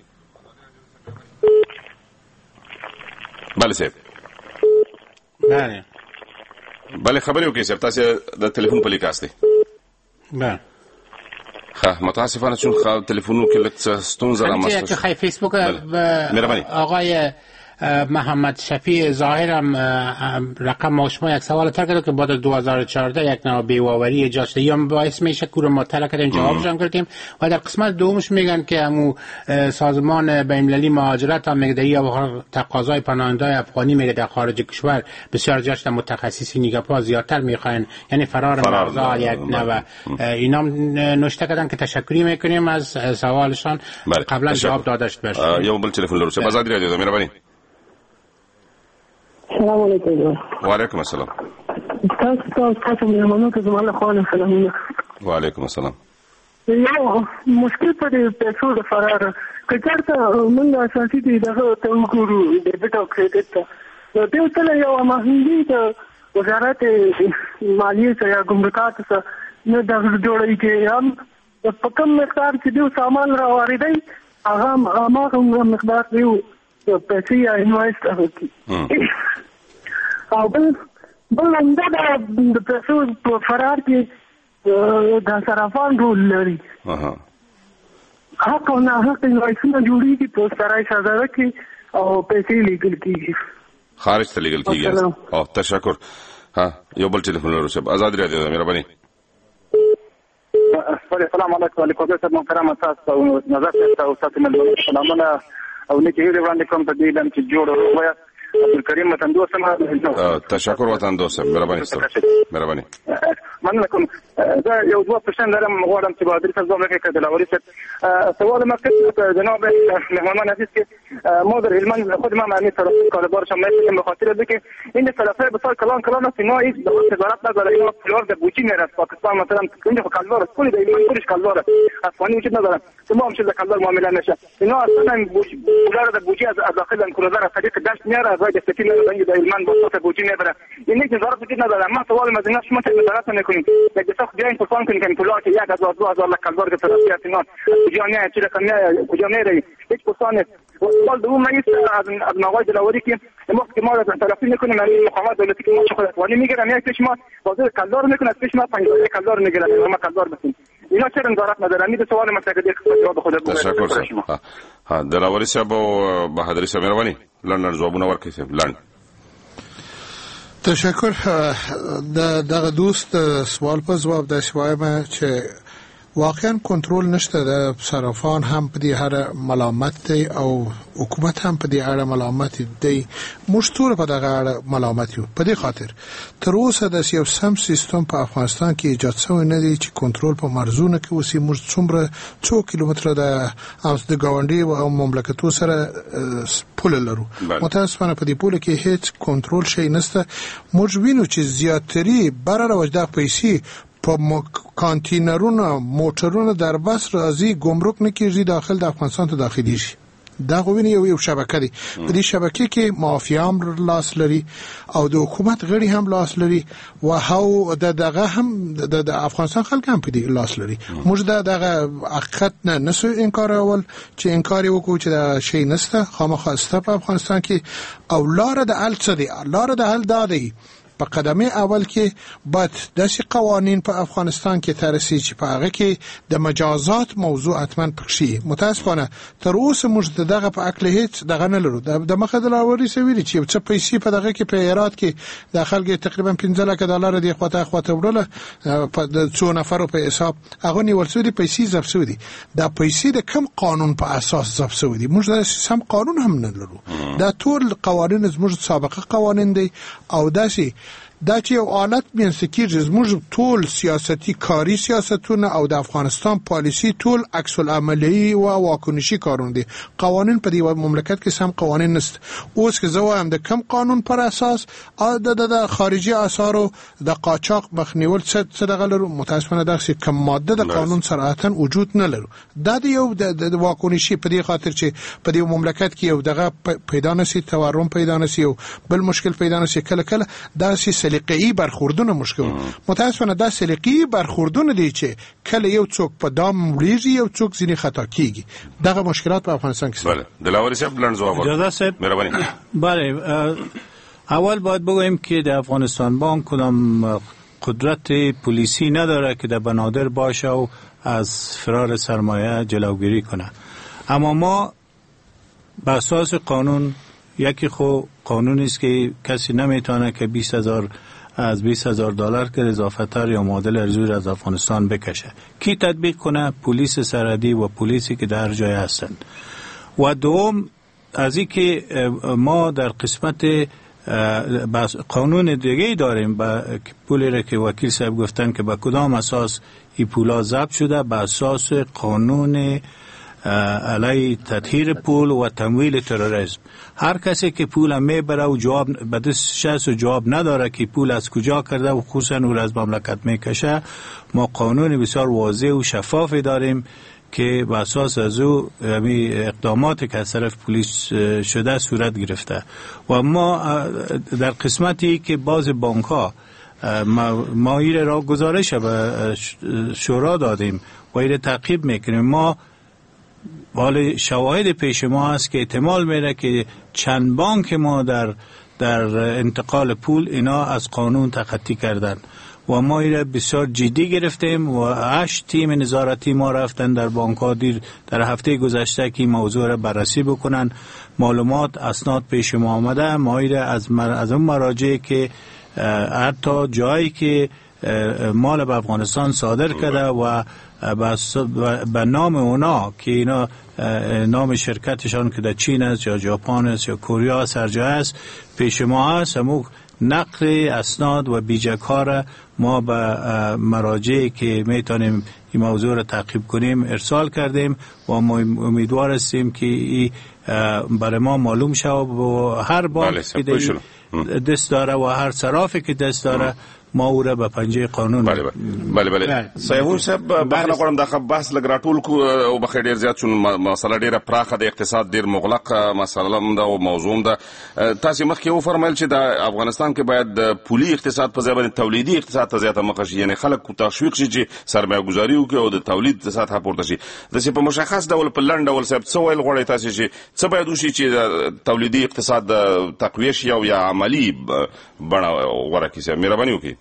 [SPEAKER 1] بله صاحب.
[SPEAKER 9] بله
[SPEAKER 1] بله خبرې وکړئ صاحب. تاسو د ټلیفون په لیک استئ.
[SPEAKER 9] بله
[SPEAKER 1] ښه متاسفانه چون تلفنونو کې لږ څه ستونزه رامنځته
[SPEAKER 9] شوه. خیلی فیسبوک آقای محمد شفیع ظاهرم رقم ماشما یک سوال تر کرد که بعد از دو هزار و چهارده یک نوع بیواوری ایجاد شده یا باعث میشه که رو مطلع کردیم جوابش هم کردیم و در قسمت دومش میگن که همون سازمان بین‌المللی مهاجرت هم میگه یا تقاضای پناهنده‌های افغانی میگه در خارج کشور بسیار جاش متخصصی نیگاپا زیادتر میخواین یعنی فرار مرزا یک نوع اینا نوشته کردن که تشکری میکنیم از سوالشان قبلا جواب داده شد. باشه
[SPEAKER 1] یو بل تلفن لرو. آزادی رادیو مهرباني.
[SPEAKER 13] السلام علیکم.
[SPEAKER 1] و علیکم السلام.
[SPEAKER 13] تاسو تاسو مېلمانو ته زما له خوا سلامونه.
[SPEAKER 1] و علیکم السلام.
[SPEAKER 13] یو مشکل په دې پیسو د فرار که چېرته موږ اساسي دي دغه ته وګورو ډیبټ او کریډټ ته نو دې ته یو مهندي د وزارت مالیې څخه یا ګمرکات څخه نه د جوړوي چې هم په کوم مقدار چې دوی سامان را واردوي هغه هغه مقدار دی پیسې یا انوایسټ کوي او بل بل همدا د پیسو په فرار کې د صرافان رول لري. حق او ناحق انوایسونه جوړېږي په سرای شهزاده کې او پیسې لیږل کېږي
[SPEAKER 1] خارج ته لیږل کېږي. او تشکر. ها یو بل ټلیفون لرو صاحب. آزادي رادیو مهرباني.
[SPEAKER 14] السلام علیکم. علیکم السلام محترم تاسو او نظر تاسو تاسو ملګرو سلامونه او نیکی هیله وړاندې کوم په دې لم چې جوړ وای عبدالکریم وطن دوست ما.
[SPEAKER 1] تشکر وطن دوست. مهرباني ستاسو. مهرباني.
[SPEAKER 14] مننه کوم. دا یو دوه پرسنټ لرم غواړم چې بهادر صاحب زما کې کړل اوري څه سوال ما کړ جناب مهمان عزیز که ما در هلمند خود ما معنی طرف کاربار شما میگم به خاطر اینکه این فلسفه بسیار کلان کلان است اینا هیچ تجارت نداره. اینا فلور در بوچی میره از پاکستان مثلا اینجا کالدار است کلی در ایران کلش کالدار افغانی وجود نداره ما هم شده کالدار معامله نشه. اینا اصلا پولار در بوچی از داخل کلدار از طریق دشت میاره از وجه سفینه در هلمند با بوچی میبره. این هیچ نظارت وجود نداره. ما سوال مزینه شما چه نظارت نکنید یک دفعه بیاین پرسان کنید که پولار که یک هزار دو هزار لک کالدار که سراسیات اینا کجا میاد چه رقم میاد کجا میره هیچ پرسان نیست. سوال دوم نیست از از آقای دلاوری که وقتی که ما را تلافی میکنیم یعنی مقامات دولتی که ما خود افغانی میگیرن یک پیش ما بازار کالدار میکنه پیش ما پنج کالدار میگیرن ما کالدار بسیم اینا چه نظارت نداره. امید سوال ما تقدیر جواب خود
[SPEAKER 1] تشکر صاحب. ها دلاوری صاحب او بهادری صاحب مهرباني لندن جوابونه ورکړئ صاحب. لندن
[SPEAKER 11] تشکر. دغه دوست سوال په جواب د شوایم چې واقعا کنټرول نشته د صرافان هم په دې اړه ملامت دی او حکومت هم په دې اړه ملامت دی. موږ ټول په دغه اړه ملامت یو. په دې خاطر تر اوسه د یو سم سیستم په افغانستان کې ایجاد شوی نه دی چې کنټرول په مرزونو کې وسی. موږ څومره څو کیلومتره د د ګاونډي او مملکتونو سره پول لرو. متاسفانه په دې پول کې هیڅ کنټرول شي نشته. موږ وینو چې زیاتري بره راوځي د پیسې په کانتینرونو موټرونو در بس راځي ګمرک نه کیږي داخل د افغانستان ته داخلي شي. دا غوینه یو یو شبکه دی. په دې شبکه کې مافیا هم لاس لري او د حکومت غړي هم لاس لري و هاو د دغه هم د افغانستان خلک هم په دې لاس لري. موږ دا دغه حقیقت نه نسو انکار اول چې انکار وکړو چې دا شی نسته خامخا است په افغانستان کې او لار د حل څه دی. لار د حل دا دی په قدمه اول کې باید داسې قوانین په افغانستان کې ترسي چې په هغه کې د مجازات موضوع حتما پکشي. متاسفانه تر اوسه موږ دغه په عقل هیڅ دغه نه لرو. د مخه د لاوري سویری چې څه پیسې په دغه کې په ایراد کې د خلکو تقریبا پنځه لک ډالر دی خواته خواته وړل په د څو نفرو په حساب هغه نیول شوی دی، پیسې ضبط شوی دی. دا پیسې د کم قانون په اساس ضبط شوی دی؟ موږ د سم قانون هم نه لرو. دا ټول قوانین زموږ سابقه قوانین دی او داسې دا چې یو حالت مینځ کېږي زموږ ټول سیاستی کاری سیاستونه او د افغانستان پالیسی ټول عکس العملی او واکنشي کارونه دي. قوانین په دې مملکت کې سم قوانین نشته. اوس که زه وایم د کم قانون پر اساس د د خارجي اثارو د قاچاق مخنیول څه دغه لرو، متاسفانه دغه کم ماده د قانون صراحتا وجود نه لرو. دا د یو د واکنشي په دې خاطر چې په دې مملکت کې یو دغه پیدا نشي، تورم پیدا نشي او بل مشکل پیدا نشي، کله کله دا سي سلیقه‌ای برخوردونه مشکل. متاسفانه دا سلیقه‌ای برخوردونه دي چې کله یو څوک په دام وړيږي یو څوک ځینې خطا کیږي. دغه مشکلات په افغانستان کې.
[SPEAKER 1] بله دلاوري صاحب لنډ جواب ورکړئ. مهرباني.
[SPEAKER 12] بله اول باید بگوییم که در افغانستان بانک کدام قدرت پلیسی نداره که در بنادر باشه و از فرار سرمایه جلوگیری کنه. اما ما به اساس قانون یکی خو قانونی است که کسی نمیتونه که بیست هزار از بیست هزار دلار که اضافه تر یا معادل ارزی از افغانستان بکشه. کی تطبیق کنه؟ پلیس سرحدی و پلیسی که در جای هستند. و دوم از این که ما در قسمت قانون دیگه داریم با پولی را که وکیل صاحب گفتن که با کدام اساس این پولا ضبط شده، با اساس قانون علیه تطهیر پول و تمویل تروریسم. هر کسی که پول میبره و جواب به دستش و جواب نداره که پول از کجا کرده و خصوصا او از مملکت میکشه، ما قانون بسیار واضح و شفافی داریم که به اساس از او اقداماتی که از طرف پلیس شده صورت گرفته. و ما در قسمتی که باز بانک ها ما ایره را گزارش به شورا دادیم و ایره تعقیب میکنیم. ما حال شواهد پیش ما هست که احتمال میره که چند بانک ما در در انتقال پول اینا از قانون تخطی کردن و ما ایره بسیار جدی گرفتیم و هشت تیم نظارتی ما رفتن در بانک ها دیر در هفته گذشته که موضوع را بررسی بکنن. معلومات اسناد پیش ما آمده. ما ایره از مر... از اون مراجع که حتی جایی که مال به افغانستان صادر کرده و به نام اونا که اینا نام شرکتشان که در چین است یا ژاپن است یا کره است هر جای است پیش ما هست، همون نقل اسناد و بیجک‌ها را ما به مراجعی که میتونیم این موضوع را تعقیب کنیم ارسال کردیم و ما امیدوار هستیم که این برای ما معلوم شود و هر بانک که دست داره و هر صرافی که دست داره ما او را به پنجه قانون.
[SPEAKER 1] بله بله بله بله سیاحون صاحب بخنه غواړم دا بحث لږ راټول کو او بخیر ډیر زیات شون مسله ډیره پراخه د اقتصاد ډیر مغلق مسله هم دا او موضوع ده. تاسو مخکې و فرمایل چې د افغانستان کې باید پولي اقتصاد په ځای باندې تولیدي اقتصاد ته زیاته مخه شي، یعنی خلک تشویق شي چې سرمایه گذاري وکړي او د تولید سطح پورته شي. د څه په مشخص ډول په لنډ ډول صاحب څه ویل غواړي تاسو چې څه باید وشي چې تولیدي اقتصاد تقویه شي او یا عملی بڼه غوړه کیږي؟ مهرباني وکړئ.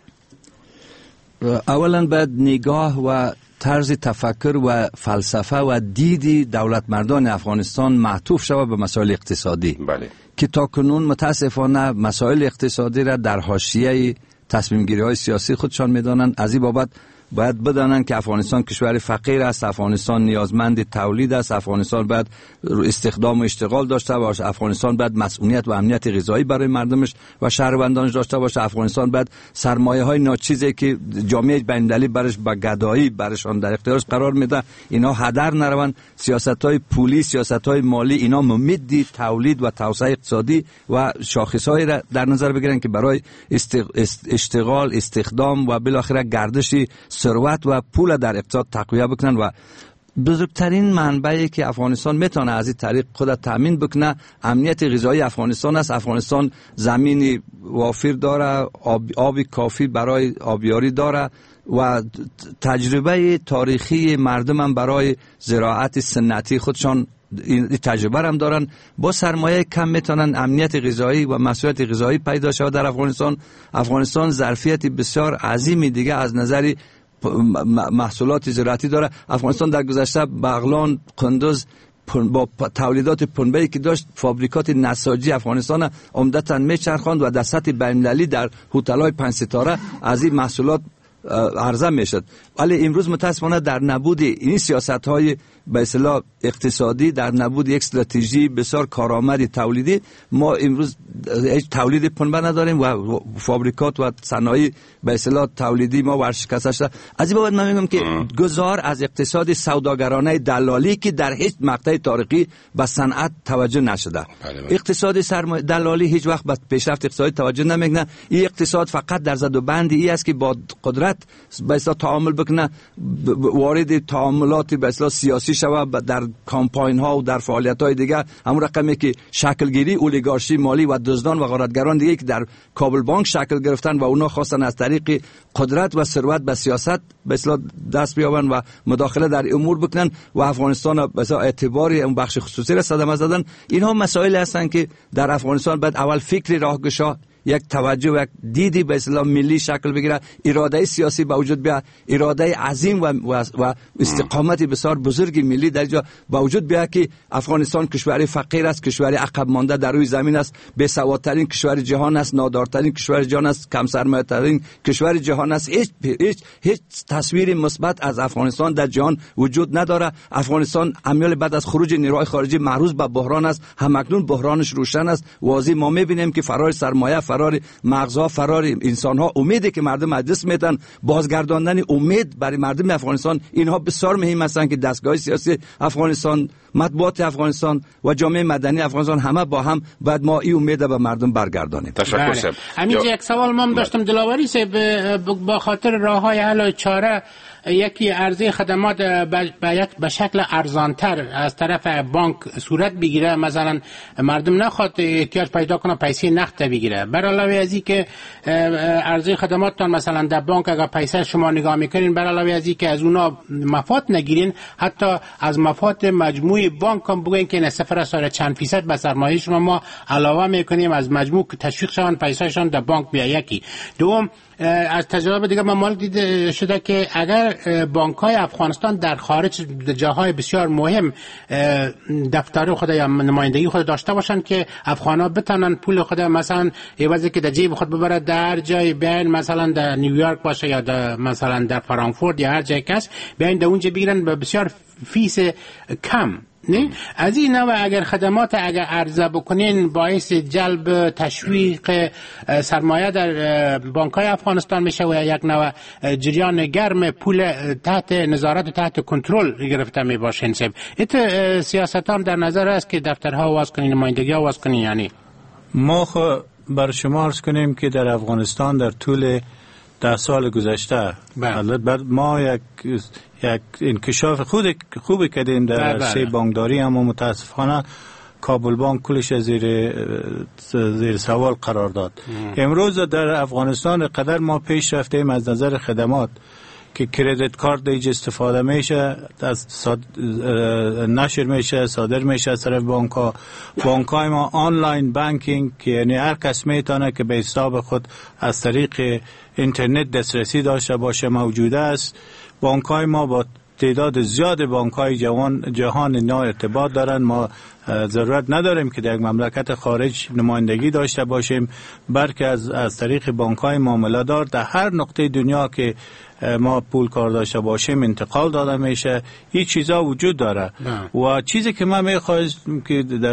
[SPEAKER 10] اولا باید نگاه و طرز تفکر و فلسفه و دید دولت مردان افغانستان معطوف شود به مسائل اقتصادی.
[SPEAKER 1] بله.
[SPEAKER 10] که تا کنون متاسفانه مسائل اقتصادی را در حاشیه تصمیم گیری های سیاسی خودشان میدانند. از این بابت باید بدانند که افغانستان کشور فقیر است، افغانستان نیازمند تولید است، افغانستان باید استخدام و اشتغال داشته باشه، افغانستان باید مسئولیت و امنیت غذایی برای مردمش و شهروندانش داشته باشه، افغانستان باید سرمایه های ناچیزی که جامعه بین‌المللی برش با گدایی برشان در اختیارش قرار میده اینا هدر نروند. سیاست های پولی، سیاست های مالی اینا ممدی تولید و توسعه اقتصادی و شاخص هایی را در نظر بگیرن که برای اشتغال، استخدام و بالاخره گردشی ثروت و پول در اقتصاد تقویه بکنن. و بزرگترین منبعی که افغانستان میتونه از این طریق خود تامین بکنه امنیت غذایی افغانستان است. افغانستان زمینی وافر داره، آب، آبی کافی برای آبیاری داره و تجربه تاریخی مردم هم برای زراعت سنتی خودشان این تجربه هم دارن، با سرمایه کم میتونن امنیت غذایی و مسئولیت غذایی پیدا شود در افغانستان. افغانستان ظرفیت بسیار عظیمی دیگه از نظر محصولات زراعتی داره. افغانستان در گذشته بغلان، قندوز با تولیدات پنبه‌ای که داشت فابریکات نساجی افغانستان عمدتاً میچرخاند و در سطح بین‌المللی در هتل‌های پنج ستاره از این محصولات عرضه میشد. ولی امروز متاسفانه در نبود این سیاست‌های به اصطلاح اقتصادی، در نبود یک استراتژی بسیار کارآمد تولیدی، ما امروز هیچ تولید پنبه نداریم و فابریکات و صنایع به اصطلاح تولیدی ما ورشکسته شده. از این بابت من میگم که گذار از اقتصاد سوداگرانه دلالی که در هیچ مقطع تاریخی به صنعت توجه نشده. اقتصاد سرمایه دلالی هیچ وقت به پیشرفت اقتصادی توجه نمیکنه. این اقتصاد فقط در زد و بند ای است که با قدرت به اصطلاح تعامل بکنه، وارد تعاملات به اصطلاح سیاسی شود در کمپاین ها و در فعالیت های دیگه. همون رقمی که شکل گیری اولیگارشی مالی و دزدان و غارتگران دیگه که در کابل بانک شکل گرفتن و اونا خواستن از طریق قدرت و ثروت به سیاست به اصطلاح دست بیابن و مداخله در امور بکنن و افغانستان به اصطلاح اعتباری اون بخش خصوصی را صدمه زدن. اینها مسائل هستند که در افغانستان باید اول فکری راهگشا، یک توجه و یک دیدی به اصطلاح ملی شکل بگیره، اراده سیاسی به وجود بیاد، اراده عظیم و, و, و استقامت بسیار بزرگی ملی در جا به وجود بیاد که افغانستان کشور فقیر است، کشور عقب مانده در روی زمین است، بی‌سوادترین کشور جهان است، نادارترین کشور جهان است، کم سرمایه ترین کشور جهان است. هیچ هیچ هیچ تصویر مثبت از افغانستان در جهان وجود نداره. افغانستان عمل بعد از خروج نیروهای خارجی معروض به بحران است. همکنون بحرانش روشن است. واضح ما می‌بینیم که فرار سرمایه، فرار مغزها، فرار انسان‌ها، امیدی که مردم از دست میدن، بازگرداندن امید برای مردم افغانستان، اینها بسیار مهم هستند که دستگاه سیاسی افغانستان، مطبوعات افغانستان و جامعه مدنی افغانستان همه با هم بعد ما این امید به مردم برگردانیم.
[SPEAKER 1] تشکر صاحب.
[SPEAKER 9] همین یک سوال ما داشتم دلاوری صاحب، با خاطر راه‌های حل و چاره یکی عرضه خدمات به شکل ارزانتر از طرف بانک صورت بگیره، مثلا مردم نخواد احتیاج پیدا کنه پیسه نقد بگیره، بر علاوه از این که عرضه خدماتتان مثلا در بانک اگر پیسه شما نگاه میکنین، بر علاوه از این که از اونا مفاد نگیرین، حتی از مفاد مجموعی بانک هم بگوین که نه صفر اضافه چند فیصد به سرمایه شما ما علاوه میکنیم از مجموع تشویق شون پیسهشون در بانک بیا. یکی دوم، از تجربه دیگه ما دیده شده که اگر بانک‌های افغانستان در خارج جاهای بسیار مهم دفتر خود یا نمایندگی خود داشته باشند که افغان‌ها بتونن پول خود مثلا عوضی که در جیب خود ببره در جای بین، مثلا در نیویورک باشه یا در مثلا در فرانکفورت یا هر جای کس بیاین در اونجا بگیرن به بسیار فیس کم. نه از این نوع اگر خدمات اگر عرضه بکنین باعث جلب تشویق سرمایه در بانک‌های افغانستان میشه و یک نوع جریان گرم پول تحت نظارت و تحت کنترل گرفته می باشین. سب ایت سیاست هم در نظر است که دفترها واز کنین، نمایندگی ها واز کنین. یعنی
[SPEAKER 12] ما خو بر شما عرض کنیم که در افغانستان در طول ده سال گذشته بعد ما یک یک انکشاف خود خوبی کردیم در عرصه بانکداری، اما متاسفانه کابل بانک کلش زیر زیر سوال قرار داد. امروز در افغانستان قدر ما پیش رفتیم از نظر خدمات که کردیت کارت دیگه استفاده میشه، از صاد... نشر میشه، صادر میشه از طرف بانک ها. بانک های ما آنلاین بانکینگ که یعنی هر کس میتونه که به حساب خود از طریق اینترنت دسترسی داشته باشه موجوده است. بانک های ما با تعداد زیاد بانک های جوان جهان اینا ارتباط دارن. ما ضرورت نداریم که در یک مملکت خارج نمایندگی داشته باشیم، بلکه از از طریق بانک های معامله دار در هر نقطه دنیا که ما پول کار داشته باشیم انتقال داده میشه. این چیزا وجود داره نه. و چیزی که من میخواستم که در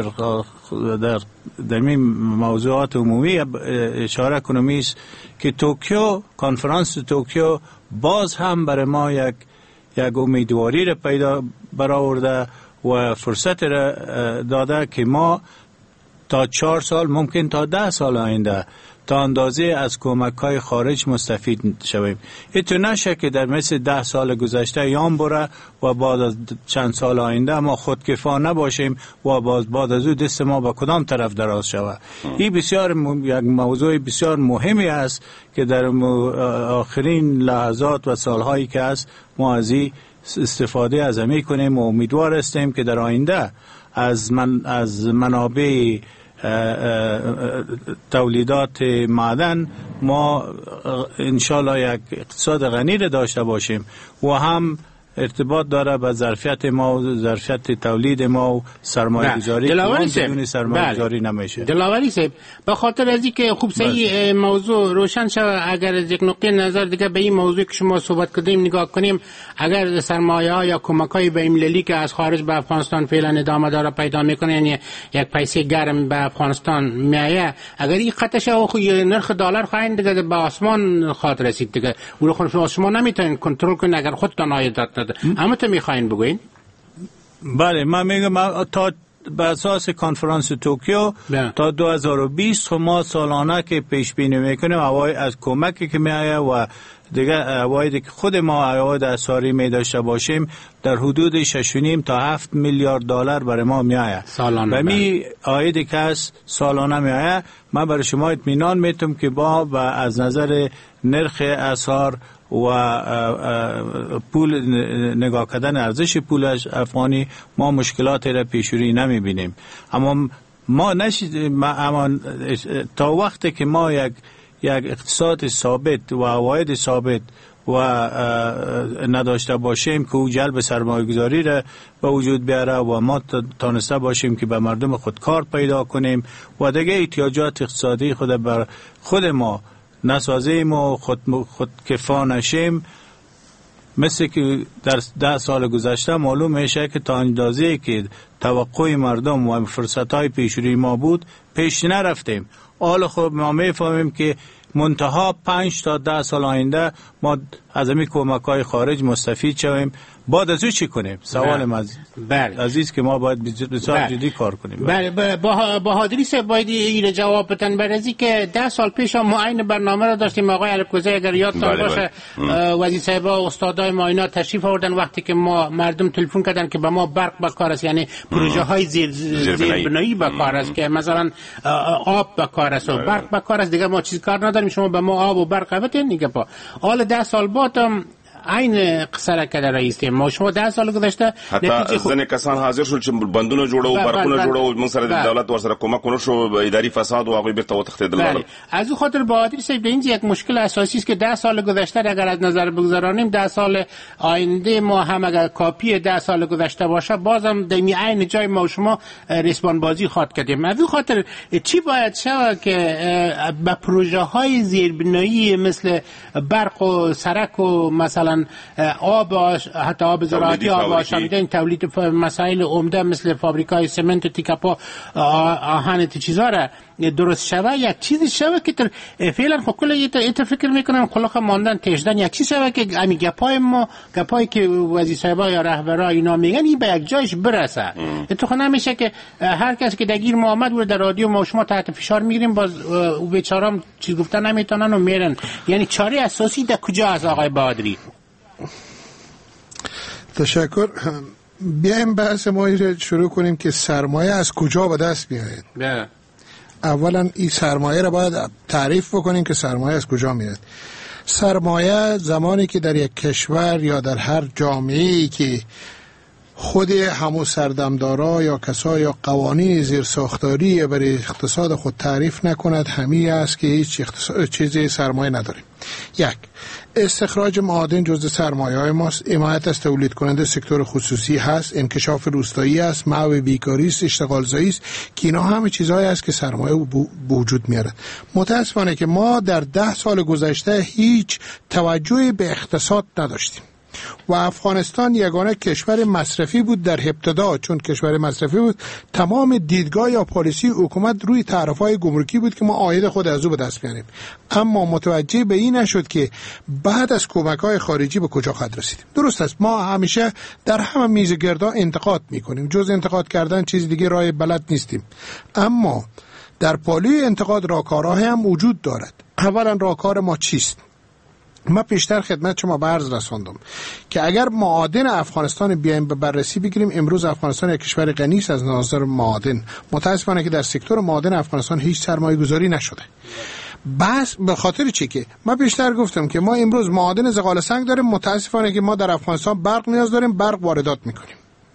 [SPEAKER 12] در در این موضوعات عمومی اشاره کنم است که توکیو، کنفرانس توکیو باز هم برای ما یک یک امیدواری را پیدا برآورده و فرصت را داده که ما تا چهار سال ممکن تا ده سال آینده تا اندازه از کمک‌های خارج مستفید شویم. اینطور نشه که در مثل ده سال گذشته یام بره و بعد از چند سال آینده ما خودکفا نباشیم و باز بعد از او دست ما با کدام طرف دراز شود. این بسیار م... یک موضوع بسیار مهمی است که در م... آخرین لحظات و سالهایی که است ما از این استفاده از می کنیم و امیدوار هستیم که در آینده از من از منابع تولیدات معدن ما انشالله یک اقتصاد غنی را داشته باشیم و هم ارتباط داره به ظرفیت ما و ظرفیت تولید ما و سرمایه گذاری که بدون سرمایه گذاری نمیشه.
[SPEAKER 9] دلاوری صاحب به خاطر از اینکه خوب صحیح موضوع روشن شود، اگر از یک نقطه نظر دیگه به این موضوع که شما صحبت کردیم نگاه کنیم، اگر سرمایه ها یا کمک های بین المللی که از خارج به افغانستان فعلا ادامه داره پیدا میکنه، یعنی یک پیسه گرم به افغانستان میایه، اگر این قطعش او خو نرخ دلار خواهند دیگه به آسمان خاطر رسید دیگه، اون خود شما نمیتونید کنترل کنید اگر خودتان عایدات اما تو میخواین بگوین؟
[SPEAKER 12] بله من میگم تا به اساس کنفرانس توکیو تا دو هزار و بیست ما سالانه که پیش بینی میکنیم اواید از کمکی که میآید و دیگه اوایدی که خود ما اواید اساری می داشته باشیم در حدود شش و نیم تا هفت میلیارد دلار برای ما میآید
[SPEAKER 9] سالانه.
[SPEAKER 12] و می آیدی که از سالانه میآید من برای شما اطمینان میتونم که با و از نظر نرخ اسعار و پول نگاه کردن ارزش پول افغانی ما مشکلات را پیشوری نمی بینیم، اما ما نشید اما تا وقتی که ما یک یک اقتصاد ثابت و عواید ثابت و نداشته باشیم که او جلب سرمایه گذاری را به وجود بیاره و ما تانسته باشیم که به مردم خود کار پیدا کنیم و دیگه احتیاجات اقتصادی خود بر خود ما نسازیم و خود, خود کفا نشیم، مثل که در ده سال گذشته معلوم میشه که تا اندازه‌ای که توقع مردم و فرصت‌های پیشروی ما بود پیش نرفتیم. حالا خب ما میفهمیم که منتها پنج تا ده سال آینده ما از این کمک‌های خارج مستفید شویم. بعد از او چی کنیم؟ سوال من عزیز که ما باید بسیار جدی کار کنیم.
[SPEAKER 9] بله بهادری صاحب باید این جواب بدن برای که ده سال پیش ما عین برنامه را داشتیم. آقای الکوزی اگر یادتان باشه وزیر صاحب و استادای ما اینا تشریف آوردن وقتی که ما مردم تلفن کردن که به ما برق بکار است، یعنی پروژه های زیر زیربنایی بکار است که مثلا آب بکار است و برق بکار است، دیگه ما چیز کار نداریم، شما به ما آب و برق بدین دیگه. با حالا ده سال بعد این قصه که در رئیس ما شما ده سال گذشته
[SPEAKER 1] حتی ځنې کسان حاضر شول چې بندونه جوړو برقونه جوړو موږ سره د دولت ورسره کومک ونه شو، اداري فساد او هغه بیرته وتښتېدل.
[SPEAKER 9] از او خاطر بهادر صاحب این یک مشکل اساسی است که ده سال گذشته اگر از نظر بگذارانیم ده سال آینده ما هم اگر کاپی ده سال گذشته باشه بازم دمی عین جای ما و شما ریسمان بازی خواد کردیم. از او خاطر چی باید شود که به پروژه های زیربنایی مثل برق و سرک و مثلا آب حتی آب زراعتی آب آشامیدن تولید مسائل عمده مثل فابریکای سمنت و تیکاپا آهن تی چیزا را درست شوه، یک چیزی شوه که تر فعلا خب کل ایت فکر میکنم خلاق ماندن تشدن یک چیز شوه که امی گپای ما گپایی که وزیر صاحبا یا رهبرا اینا میگن این به یک جایش برسه. تو خود نمیشه که هر کس که درگیر ما آمد و در رادیو ما شما تحت فشار میگیریم باز او بیچارام چیز گفتن نمیتونن و میرن، یعنی چاره اساسی در کجا از آقای بهادری؟
[SPEAKER 11] تشکر. بیایم بحث ما رو شروع کنیم که سرمایه از کجا به دست میاد. اولا این سرمایه رو باید تعریف بکنیم که سرمایه از کجا میاد. سرمایه زمانی که در یک کشور یا در هر جامعه‌ای که خود همو سردمدارا یا کسا یا قوانین زیر ساختاری برای اقتصاد خود تعریف نکند، همی است که هیچ چیزی سرمایه نداریم. یک، استخراج معادن جزء سرمایه های ماست، حمایت از تولید کننده سکتور خصوصی هست، انکشاف روستایی است، محو بیکاری است، اشتغال زایی است که اینا همه چیزهایی است که سرمایه وجود میاره. متاسفانه که ما در ده سال گذشته هیچ توجهی به اقتصاد نداشتیم و افغانستان یگانه کشور مصرفی بود در ابتدا. چون کشور مصرفی بود تمام دیدگاه یا پالیسی حکومت روی تعرفه‌های گمرکی بود که ما عاید خود از او به دست بیاریم، اما متوجه به این نشد که بعد از کمک‌های خارجی به کجا خواهد رسیدیم. درست است ما همیشه در همه میز گردا انتقاد میکنیم، جز انتقاد کردن چیز دیگه راه بلد نیستیم، اما در پالوی انتقاد راهکارهای هم وجود دارد. اولا راهکار ما چیست؟ ما پیشتر خدمت شما به عرض رساندم که اگر معادن افغانستان بیایم به بررسی بگیریم، امروز افغانستان یک کشور غنی است از نظر معادن. متاسفانه که در سکتور معادن افغانستان هیچ سرمایه گذاری نشده. بس به خاطر چی که ما پیشتر گفتم که ما امروز معادن زغال سنگ داریم، متاسفانه که ما در افغانستان برق نیاز داریم، برق واردات میکنیم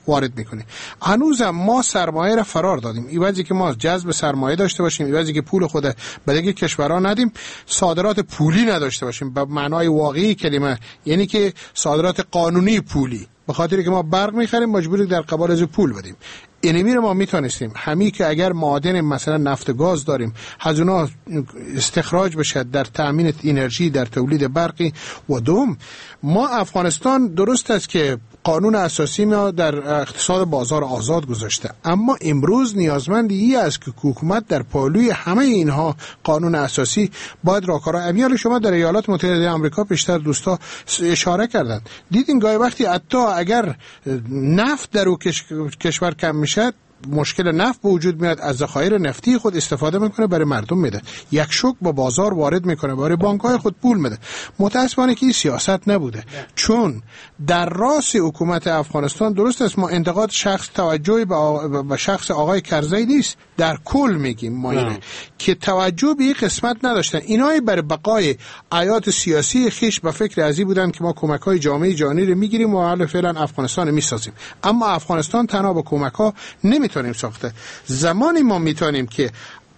[SPEAKER 11] وارد میکنیم. هنوز ما سرمایه را فرار دادیم. ایوازی که ما جذب سرمایه داشته باشیم، ایوازی که پول خود به دیگه کشورها ندیم، صادرات پولی نداشته باشیم به معنای واقعی کلمه، یعنی که صادرات قانونی پولی، به خاطر که ما برق میخریم مجبوری در قبال از پول بدیم. اینی میره ما میتونستیم همین که اگر معادن مثلا نفت گاز داریم از اونا استخراج بشه در تأمین انرژی، در تولید برقی. و دوم ما افغانستان درست است که قانون اساسی ما در اقتصاد بازار آزاد گذاشته، اما امروز نیازمند ای است که حکومت در پالوی همه اینها قانون اساسی باید راهکارها. امیال شما در ایالات متحده آمریکا پیشتر دوستا اشاره کردند، دیدین گاهی وقتی حتی اگر نفت در او کشور کم میشه، مشکل نفت به وجود میاد، از ذخایر نفتی خود استفاده میکنه برای مردم میده، یک شوک با بازار وارد میکنه، برای بانک‌های خود پول میده. متاسفانه که این سیاست نبوده، چون در راس حکومت افغانستان درست است ما انتقاد شخص توجهی به شخص آقای کرزی نیست، در کل میگیم ما اینه که توجه به این قسمت نداشتن. اینای برای بقای حیات سیاسی خیش به فکر ازی بودن که ما کمک‌های جامعه جهانی رو میگیریم و حالا فعلا افغانستان میسازیم، اما افغانستان تنها با کمک‌ها نمیتونیم ساخته. زمانی ما میتونیم که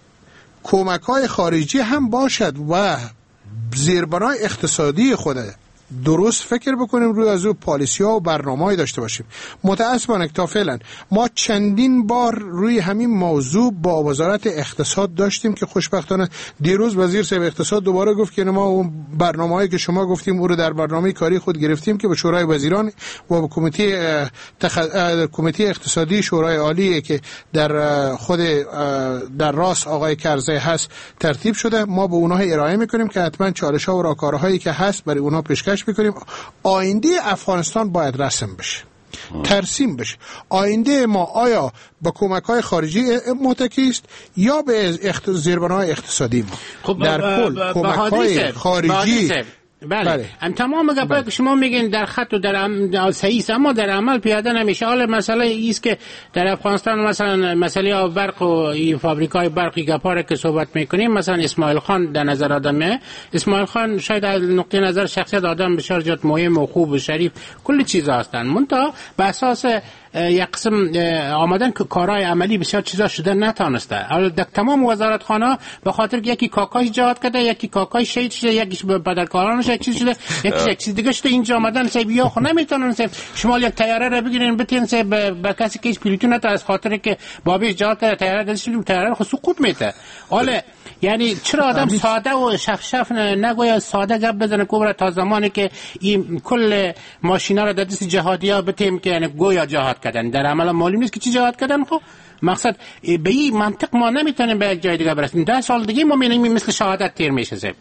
[SPEAKER 11] کمک‌های خارجی هم باشد و زیربنای اقتصادی خود درست فکر بکنیم، روی از او پالیسی ها و برنامه‌ای داشته باشیم. متاسفانه تا فعلا ما چندین بار روی همین موضوع با وزارت اقتصاد داشتیم که خوشبختانه دیروز وزیر صاحب اقتصاد دوباره گفت که ما اون برنامه‌ای که شما گفتیم او رو در برنامه کاری خود گرفتیم که به شورای وزیران و به کمیته تخ... کمیته اقتصادی شورای عالی که در خود در راس آقای کرزی هست ترتیب شده. ما به اونها ارائه می‌کنیم که حتما چالش‌ها و راهکارهایی که هست برای اونها پیشکش بکنیم. آینده افغانستان باید رسم بشه، ترسیم بشه. آینده ما آیا با کمک‌های خارجی متکی است یا به اخت... زیربنای اقتصادی ما؟
[SPEAKER 9] خب
[SPEAKER 11] در کل کمک‌های خارجی
[SPEAKER 9] بله, بله. ام تمام گپا که شما میگین در خط و در ام صحیح است، اما در عمل پیاده نمیشه. حالا مسئله است که در افغانستان مثلا مسئله برق و این فابریکای برقی گپا که صحبت میکنیم، مثلا اسماعیل خان در نظر آدمه، اسماعیل خان شاید از نقطه نظر شخصیت آدم بسیار جات مهم و خوب و شریف کل چیزا هستند، منتها به اساس یک قسم آمدن که کارهای عملی بسیار چیزا شده نتانسته. حالا در تمام وزارتخانه به خاطر که یکی کاکاش جهاد کرده، یکی کاکاش شهید شده، یکیش بدرکارانش یک چیز شده، یکیش یک چیز دیگه شده، اینجا آمدن سه بیا خو نمیتونن سه شما یک تیاره رو بگیرین بتین سه به کسی که هیچ پیلوتی نتا از خاطر که بابیش جهاد کرده تیاره گذاشتیم تیاره خو سقوط میته. حالا یعنی چرا آدم ساده و شفشف نگویا ساده گپ بزنه کوبره تا زمانی که این کل ماشینا رو در دست جهادیا بتیم که یعنی گویا جهاد کردن، در عمل معلوم نیست که چی جهاد کردن. خب مقصد به این منطق ما نمیتونیم به یک جای دیگه برسیم. ده سال دیگه ما میبینیم مثل شهادت تیر میشه. زب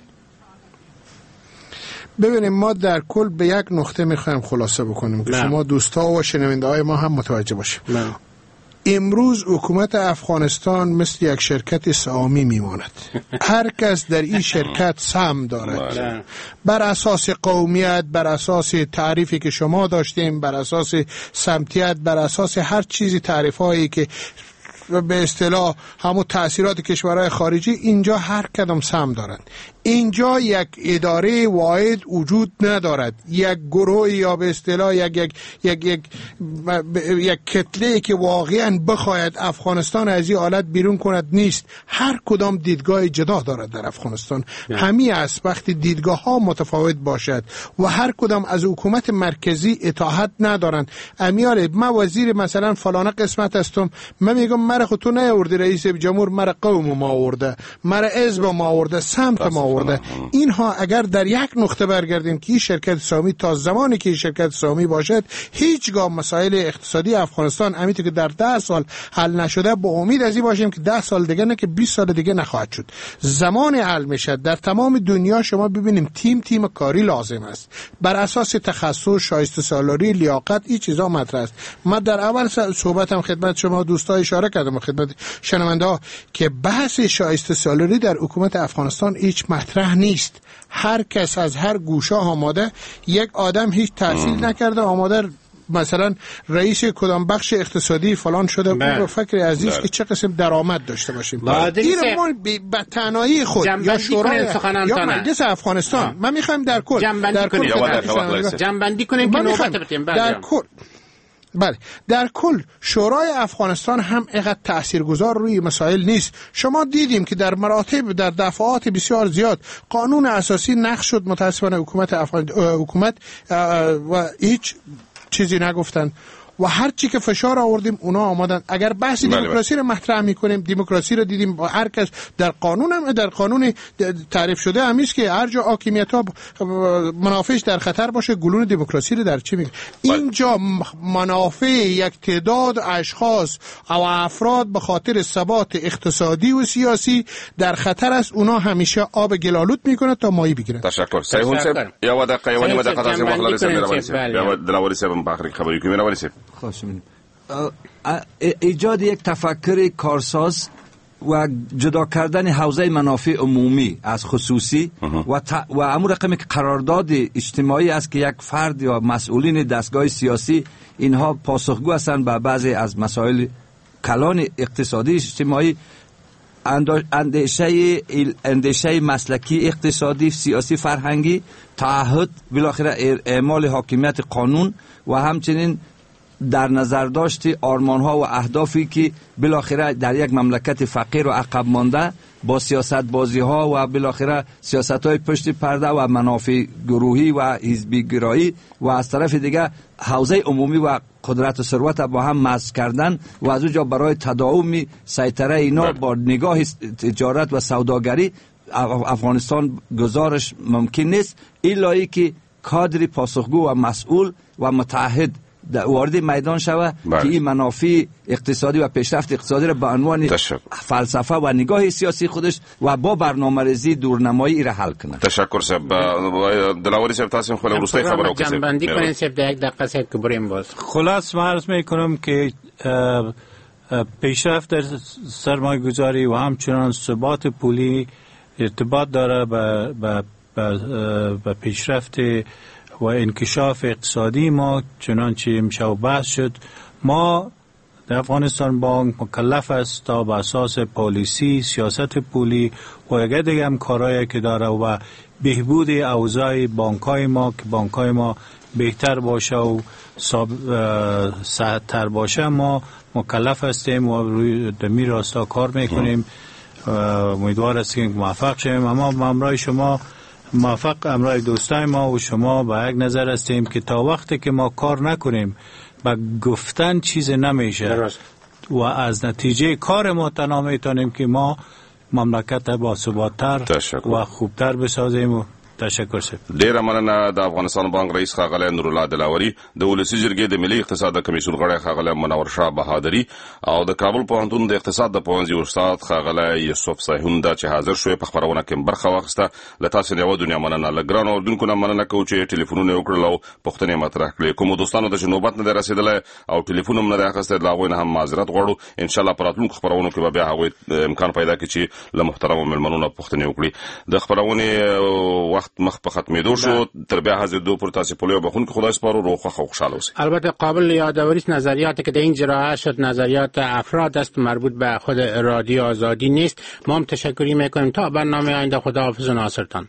[SPEAKER 11] ببینیم ما در کل به یک نقطه میخوایم خلاصه بکنیم که شما دوستا و شنونده های ما هم متوجه باشیم. امروز حکومت افغانستان مثل یک شرکت سهامی میماند. هر کس در این شرکت سهم دارد، بر اساس قومیت، بر اساس تعریفی که شما داشتیم، بر اساس سمتیت، بر اساس هر چیزی تعریفایی که به اصطلاح همون تأثیرات کشورهای خارجی، اینجا هر کدام سهم دارند. اینجا یک اداره واحد وجود ندارد، یک گروه یا به اصطلاح یک یک یک یک, یک کتله که واقعا بخواید افغانستان از این حالت بیرون کند نیست. هر کدام دیدگاه جدا دارد در افغانستان. همین است وقتی دیدگاه ها متفاوت باشد و هر کدام از حکومت مرکزی اطاعت ندارند. امیال ما وزیر مثلا فلانه قسمت هستم، من میگم مرا خود تو نیاوردی رئیس جمهور، مرا قوم ما آورده، مرا حزب ما آورده، سمت ما آورده. اینها اگر در یک نقطه برگردیم که این شرکت سهامی تا زمانی که این شرکت سهامی باشد هیچگاه مسائل اقتصادی افغانستان امیتی که در ده سال حل نشده، با امید از این باشیم که ده سال دیگه نه که بیست سال دیگه نخواهد شد. زمان حل میشه. در تمام دنیا شما ببینیم تیم تیم کاری لازم است، بر اساس تخصص، شایسته سالاری، لیاقت، این چیزا مطرح است. من در اول صحبتم خدمت شما دوستا اشاره کردم، خدمت شنونده ها، که بحث شایسته سالاری در حکومت افغانستان هیچ مطرح نیست. هر کس از هر گوشه آماده، یک آدم هیچ تحصیل نکرده آماده مثلا رئیس کدام بخش اقتصادی فلان شده، او فکر عزیز که چه قسم درآمد داشته باشیم. این ما به تنهایی خود یا شورای یا مجلس افغانستان من میخوایم در کل در کل
[SPEAKER 9] جنبندی کنیم که نوبت بتیم.
[SPEAKER 11] در کل بله، در کل شورای افغانستان هم اینقدر تاثیرگذار روی مسائل نیست. شما دیدیم که در مراتب در دفعات بسیار زیاد قانون اساسی نقض شد، متاسفانه حکومت افغان حکومت و هیچ چیزی نگفتن و هر چی که فشار آوردیم اونا آمدن. اگر بحث دموکراسی رو مطرح میکنیم، دموکراسی رو دیدیم با هر کس در قانون هم در قانون تعریف شده همیست که هر جا حاکمیت ها منافعش در خطر باشه گلون دموکراسی رو در چی میگه. اینجا منافع یک تعداد اشخاص او افراد به خاطر ثبات اقتصادی و سیاسی در خطر است. اونا همیشه آب گلالود میکنه تا ماهی بگیرن.
[SPEAKER 1] تشکر. سیهون صاحب یا دقیقه و نیم دقیقه تاسو مخالفت سره یا دلاوری صاحب په اخر کې خبرې کوي راوړي.
[SPEAKER 10] خوش ایجاد یک تفکر کارساز و جدا کردن حوزه منافع عمومی از خصوصی و ت... و امور رقمی که قرارداد اجتماعی است که یک فرد یا مسئولین دستگاه سیاسی اینها پاسخگو هستند به بعضی از مسائل کلان اقتصادی اجتماعی. اندیشه اندیشه مسلکی اقتصادی سیاسی فرهنگی، تعهد، بالاخره اعمال حاکمیت قانون و همچنین در نظر داشت آرمان‌ها و اهدافی که بالاخره در یک مملکت فقیر و عقب مانده با سیاست بازی‌ها و بالاخره سیاست‌های پشت پرده و منافع گروهی و حزبی گرایی و از طرف دیگه حوزه عمومی و قدرت و ثروت با هم مزج کردن و از اونجا برای تداوم سیطره اینا با نگاه تجارت و سوداگری افغانستان گزارش ممکن نیست الا که کادر پاسخگو و مسئول و متعهد وارد میدان شود که این منافع اقتصادی و پیشرفت اقتصادی را به عنوان فلسفه و نگاه سیاسی خودش و با برنامه‌ریزی دورنمایی را حل کنه.
[SPEAKER 1] تشکر صاحب. دلاوری صاحب تاسو خپل وروستۍ خبره وکړئ.
[SPEAKER 9] جنبندی کنین صاحب یک دقیقه صاحب که بریم باز.
[SPEAKER 12] خلاص ما عرض میکنم که پیشرفت در سرمایه‌گذاری و همچنان ثبات پولی ارتباط داره به به پیشرفت و انکشاف اقتصادی ما. چنانچه امشب بحث شد، ما در افغانستان بانک مکلف است تا به اساس پالیسی سیاست پولی و اگر دیگه هم کارهایی که داره و بهبود اوضاع بانک‌های ما که بانک‌های ما بهتر باشه و صحت‌تر باشه ما مکلف هستیم و روی دمی راستا کار میکنیم. امیدوار هستیم که موفق شویم. اما امرای شما موفق امرای دوستای ما و شما به یک نظر هستیم که تا وقتی که ما کار نکنیم با گفتن چیز نمیشه و از نتیجه کار ما تنها میتونیم که ما مملکت با ثبات‌تر و خوبتر بسازیم. و تشکر سه.
[SPEAKER 1] ډیره مننه. د افغانستان بانک رئیس ښاغلی نورالله دلاوري، د ولسي جرګې د ملي اقتصاد کمیسیون غړی ښاغلی منور شاه بهادري او د کابل پوهنتون د اقتصاد د پوهنځي استاد ښاغلی یوسف سیهون دا چې حاضر شوی په خبرونه کې برخه واخیسته. له تاسو نه یوه دنیا مننه. له ګرانو اورېدونکو نه مننه کوو چې ټلیفونونه یې وکړل او پوښتنې مطرح کړې. کومو دوستانو ته چې نوبت نه دی رسېدلی او ټلیفون هم نه دی اخیستی د هغوی نه هم معذرت غواړو. انشاءالله په راتلونکو خپرونو کې به بیا هغوی امکان پیدا کړي چې له محترمو مېلمنو نه پوښتنې وکړي. د خپرونې وخت مخ په ختمېدو شو. تر بیا حاضر دو پر تاسو په لوی بخون کې خدای سپارو. روغ خوښ او خوشحاله اوسئ.
[SPEAKER 9] البته قابل یادآوری است نظریاتی که در این جراحه شد نظریات افراد است، مربوط به خود رادیو آزادی نیست. ما هم تشکری میکنیم. تا برنامه آینده خداحافظ و ناصرتان.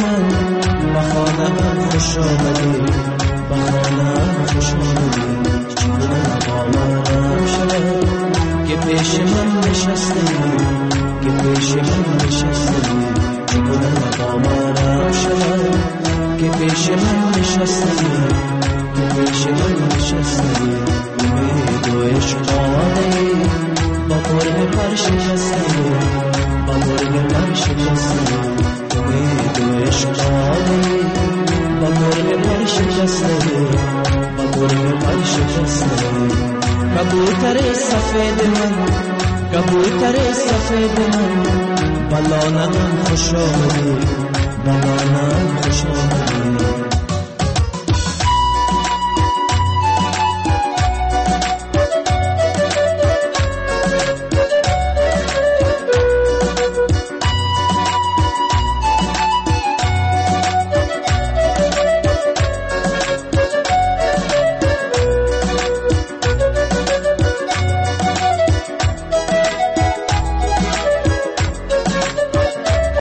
[SPEAKER 15] خوش آمدی، بخانم خوش آمدی. آرام شود که پیش من نشسته که پیش من نشسته چگونه مقام آرام شود که پیش من نشسته که پیش من نشسته امید و عشق آمده با قرب پر شکسته با قرب پر شکسته امید و عشق آمده با قرب پر شکسته با قرب پر شکسته کبوتر سفید من کبوتر سفید من بلانم خوش آمدی بلانم خوش آمدی